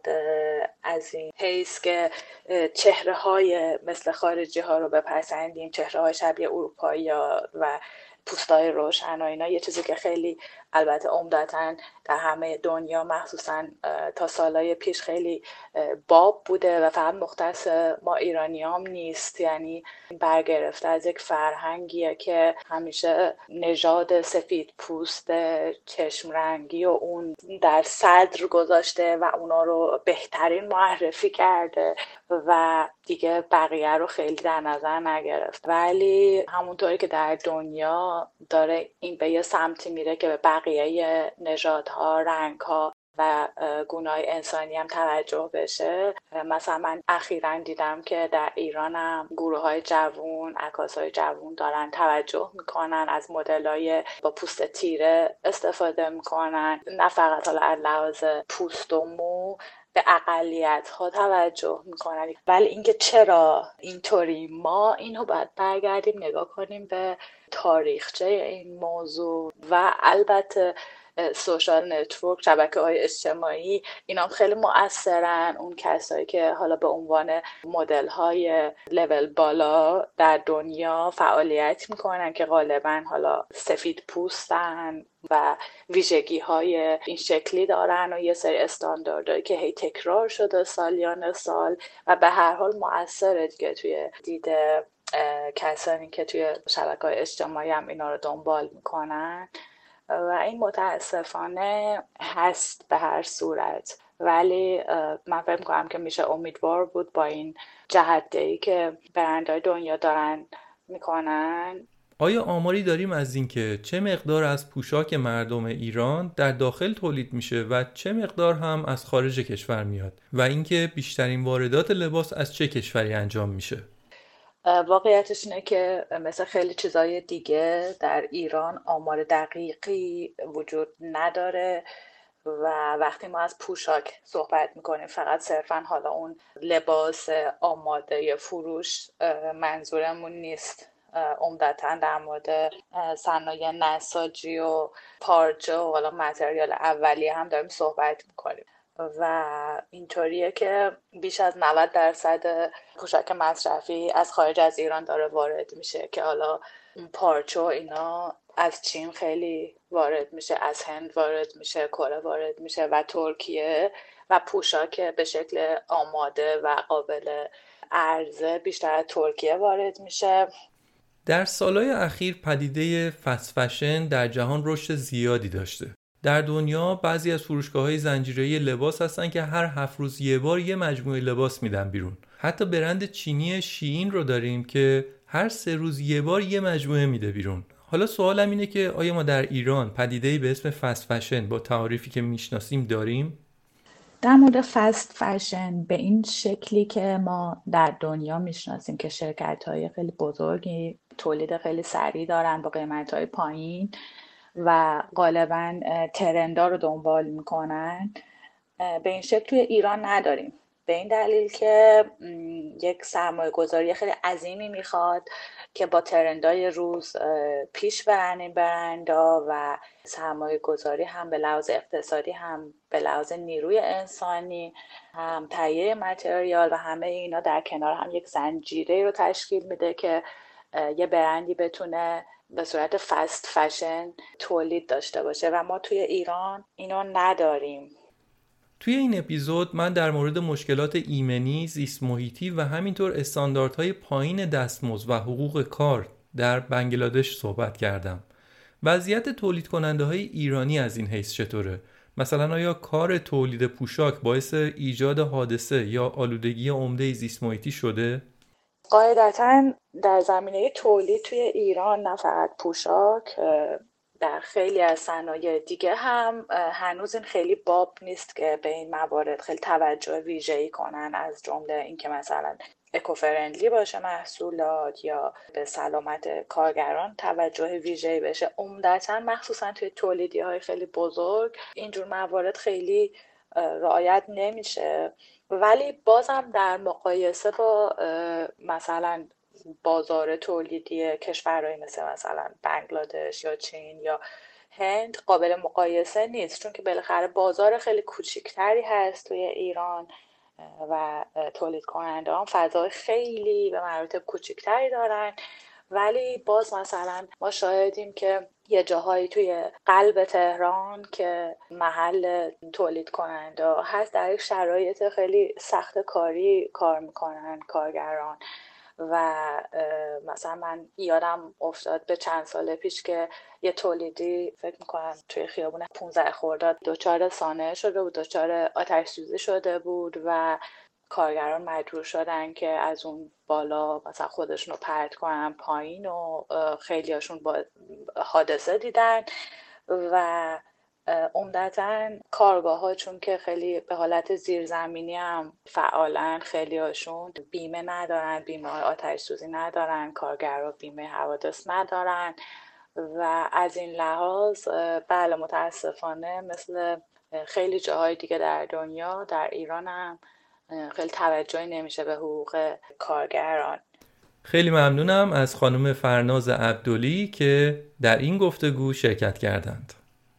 از این حیث که چهره های مثل خارجی ها رو بپسندیم، چهره های شبیه اروپایی و پوستای روشن و اینا، یه چیزی که خیلی البته عمدتاً در همه دنیا مخصوصاً تا سالهای پیش خیلی باب بوده و فقط مختص ما ایرانیام نیست، یعنی برگرفته از یک فرهنگیه که همیشه نژاد سفید پوست چشم رنگی و اون در صدر گذاشته و اونا رو بهترین معرفی کرده و دیگه بقیه رو خیلی در نظر نگرفت. ولی همونطوری که در دنیا داره این به یه سمتی میره که به بقیه نژادها، رنگها و گونه‌های انسانی هم توجه بشه. مثلا من اخیراً دیدم که در ایران هم گروه‌های جوون، عکاسای جوون دارن توجه میکنن، از مدل‌های با پوست تیره استفاده میکنن، نه فقط حالا از لحاظ پوست و مو به اقلیت‌ها توجه میکنن. ولی اینکه چرا اینطوری، ما اینو باید برگردیم نگاه کنیم به تاریخچه این موضوع و البته سوشال نتورک، شبکه‌های اجتماعی، اینا خیلی مؤثرن. اون کسایی که حالا به عنوان مدل‌های لول بالا در دنیا فعالیت میکنن که غالبا حالا سفید پوستن و ویژگی‌های این شکلی دارن و یه سری استانداردهایی که هی تکرار شده سالیان سال و به هر حال مؤثره دیگه توی دید کسانی که توی شبکه‌های اجتماعی هم اینا رو دنبال میکنن و این متاسفانه هست به هر صورت. ولی من فکر می‌کنم که میشه امیدوار بود با این جهت‌دهی که برندهای دنیا دارن میکنن. آیا آماری داریم از اینکه چه مقدار از پوشاک مردم ایران در داخل تولید میشه و چه مقدار هم از خارج کشور میاد و اینکه بیشترین واردات لباس از چه کشوری انجام میشه؟ واقعیتش اینه که مثل خیلی چیزای دیگه در ایران آمار دقیقی وجود نداره و وقتی ما از پوشاک صحبت میکنیم فقط صرفا حالا اون لباس آماده فروش منظورمون نیست. عمدتاً در مورد صنایع نساجی و پارچه و حالا متریال اولیه هم داریم صحبت میکنیم و اینطوریه که بیش از 90% پوشاک مصرفی از خارج از ایران داره وارد میشه که حالا اون پارچه و اینا از چین خیلی وارد میشه، از هند وارد میشه، کره وارد میشه و ترکیه، و پوشاک به شکل آماده و قابل عرضه بیشتر از ترکیه وارد میشه. در سالهای اخیر پدیده فست فشن در جهان رشد زیادی داشته. در دنیا بعضی از فروشگاه‌های زنجیره‌ای لباس هستن که هر 7 روز یه بار یه مجموعه لباس میدن بیرون. حتی برند چینی شیئین رو داریم که هر 3 روز یه بار یه مجموعه میده بیرون. حالا سوالم اینه که آیا ما در ایران پدیده‌ای به اسم فست فشن با تعاریفی که میشناسیم داریم؟ در مورد فست فشن به این شکلی که ما در دنیا میشناسیم که شرکت‌های خیلی بزرگی تولید خیلی سریع دارن با قیمت‌های پایین و غالباً ترندا رو دنبال میکنن، به این شکل توی ایران نداریم. به این دلیل که یک سرمایه گذاری خیلی عظیمی میخواد که با ترندای روز پیش برن این برندا و سرمایه گذاری هم به لحاظ اقتصادی هم به لحاظ نیروی انسانی هم تهیه متریال و همه اینا در کنار هم یک زنجیره رو تشکیل میده که یه برندی بتونه به صورت فست فشن تولید داشته باشه و ما توی ایران اینو نداریم. توی این اپیزود من در مورد مشکلات ایمنی، زیست محیطی و همینطور استانداردهای پایین دستمزد و حقوق کار در بنگلادش صحبت کردم. وضعیت تولید کننده های ایرانی از این حیث چطوره؟ مثلا آیا کار تولید پوشاک باعث ایجاد حادثه یا آلودگی عمده زیست محیطی شده؟ قاعدتاً در زمینه تولید توی ایران نه فقط پوشاک، در خیلی از صنایع دیگه هم هنوز این خیلی باب نیست که به این موارد خیلی توجه ویژه‌ای کنن، از جمله اینکه مثلا اکوفرندلی باشه محصولات یا به سلامت کارگران توجه ویژه‌ای بشه. عمدتاً مخصوصا توی تولیدی‌های خیلی بزرگ اینجور موارد خیلی رعایت نمیشه. ولی بازم در مقایسه با مثلا بازار تولیدی کشورهای مثلا بنگلادش یا چین یا هند قابل مقایسه نیست، چون که بالاخره بازار خیلی کوچیکتری هست توی ایران و تولید کننده هم فضای خیلی به مراتب کوچیکتری دارن. ولی باز مثلا ما شاهدیم که یه جاهایی توی قلب تهران که محل تولید کننده هست در یک شرایط خیلی سخت کاری کار میکنن کارگران. و مثلا من یادم افتاد به چند سال پیش که یه تولیدی فکر میکنم توی خیابون 15 خرداد دچار سانحه شده بود، دچار آتش سوزی شده بود و کارگران مجبور شدن که از اون بالا مثلا خودشون رو پرت کنن پایین و خیلی هاشون با حادثه دیدن. و عمدتاً کارگاه ها چون که خیلی به حالت زیرزمینی هم فعالن، خیلی هاشون بیمه ندارن، بیمه آتش سوزی ندارن، کارگرها بیمه حوادث ندارن. و از این لحاظ بله متاسفانه مثل خیلی جاهای دیگه در دنیا در ایران هم خیلی توجهی نمیشه به حقوق کارگران. خیلی ممنونم از خانم فرناز عبدلی که در این گفتگو شرکت کردند.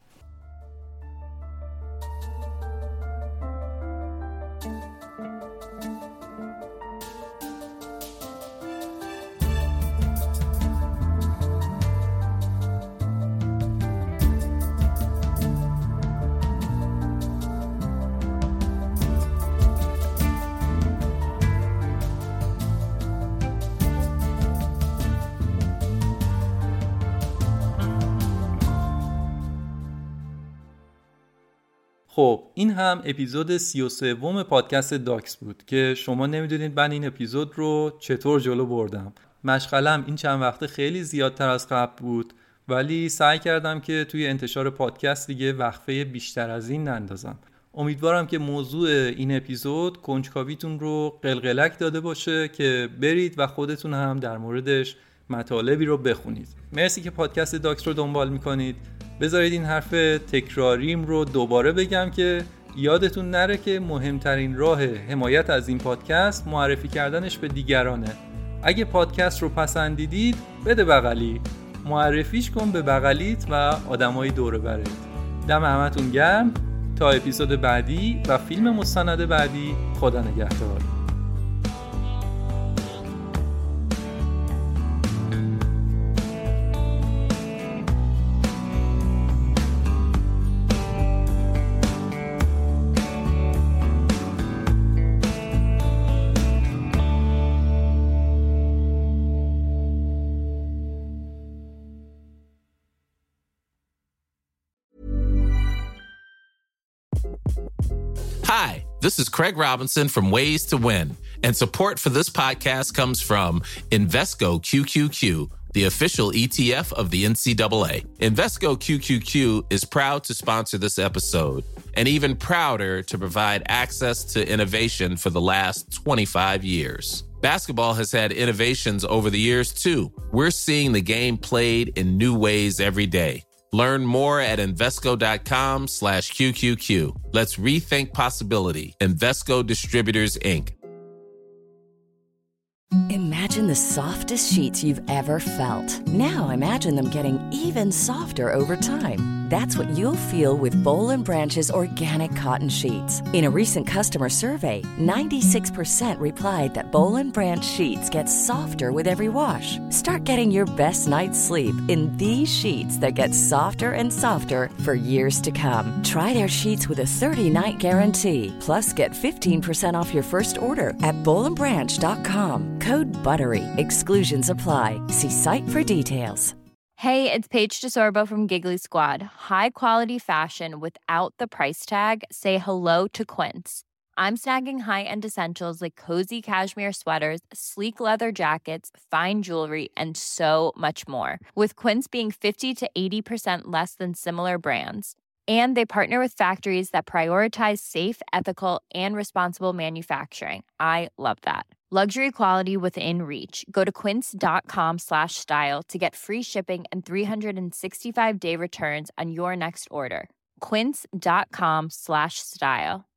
خب این هم اپیزود 33 پادکست داکس بود که شما نمیدونید من این اپیزود رو چطور جلو بردم. مشغلم این چند وقته خیلی زیادتر از قبل بود، ولی سعی کردم که توی انتشار پادکست دیگه وقفه بیشتر از این نندازم. امیدوارم که موضوع این اپیزود کنجکاویتون رو قلقلک داده باشه که برید و خودتون هم در موردش مطالبی رو بخونید. مرسی که پادکست داکس رو دنبال میکنید. بذارید این حرف تکراریم رو دوباره بگم که یادتون نره که مهمترین راه حمایت از این پادکست معرفی کردنش به دیگرانه. اگه پادکست رو پسندیدید بده بغلی، معرفیش کن به بغلیت و آدمای دور برت. دم همتون گرم. تا اپیزود بعدی و فیلم مستند بعدی، خدا نگهدار. Hi, this is Craig Robinson from Ways to Win, and support for this podcast comes from Invesco QQQ, the official ETF of the NCAA. Invesco QQQ is proud to sponsor this episode, and even prouder to provide access to innovation for the last 25 years. Basketball has had innovations over the years, too. We're seeing the game played in new ways every day. Learn more at Invesco.com/QQQ. Let's rethink possibility. Invesco Distributors, Inc. Imagine the softest sheets you've ever felt. Now imagine them getting even softer over time. That's what you'll feel with Boll & Branch's organic cotton sheets. In a recent customer survey, 96% replied that Boll & Branch sheets get softer with every wash. Start getting your best night's sleep in these sheets that get softer and softer for years to come. Try their sheets with a 30-night guarantee. Plus, get 15% off your first order at bollandbranch.com. Code BUTTERY. Exclusions apply. See site for details. Hey, it's Paige DeSorbo from Giggly Squad. High quality fashion without the price tag. Say hello to Quince. I'm snagging high-end essentials like cozy cashmere sweaters, sleek leather jackets, fine jewelry, and so much more. With Quince being 50 to 80% less than similar brands. And they partner with factories that prioritize safe, ethical, and responsible manufacturing. I love that. Luxury quality within reach. Go to quince.com/style to get free shipping and 365-day returns on your next order. quince.com/style.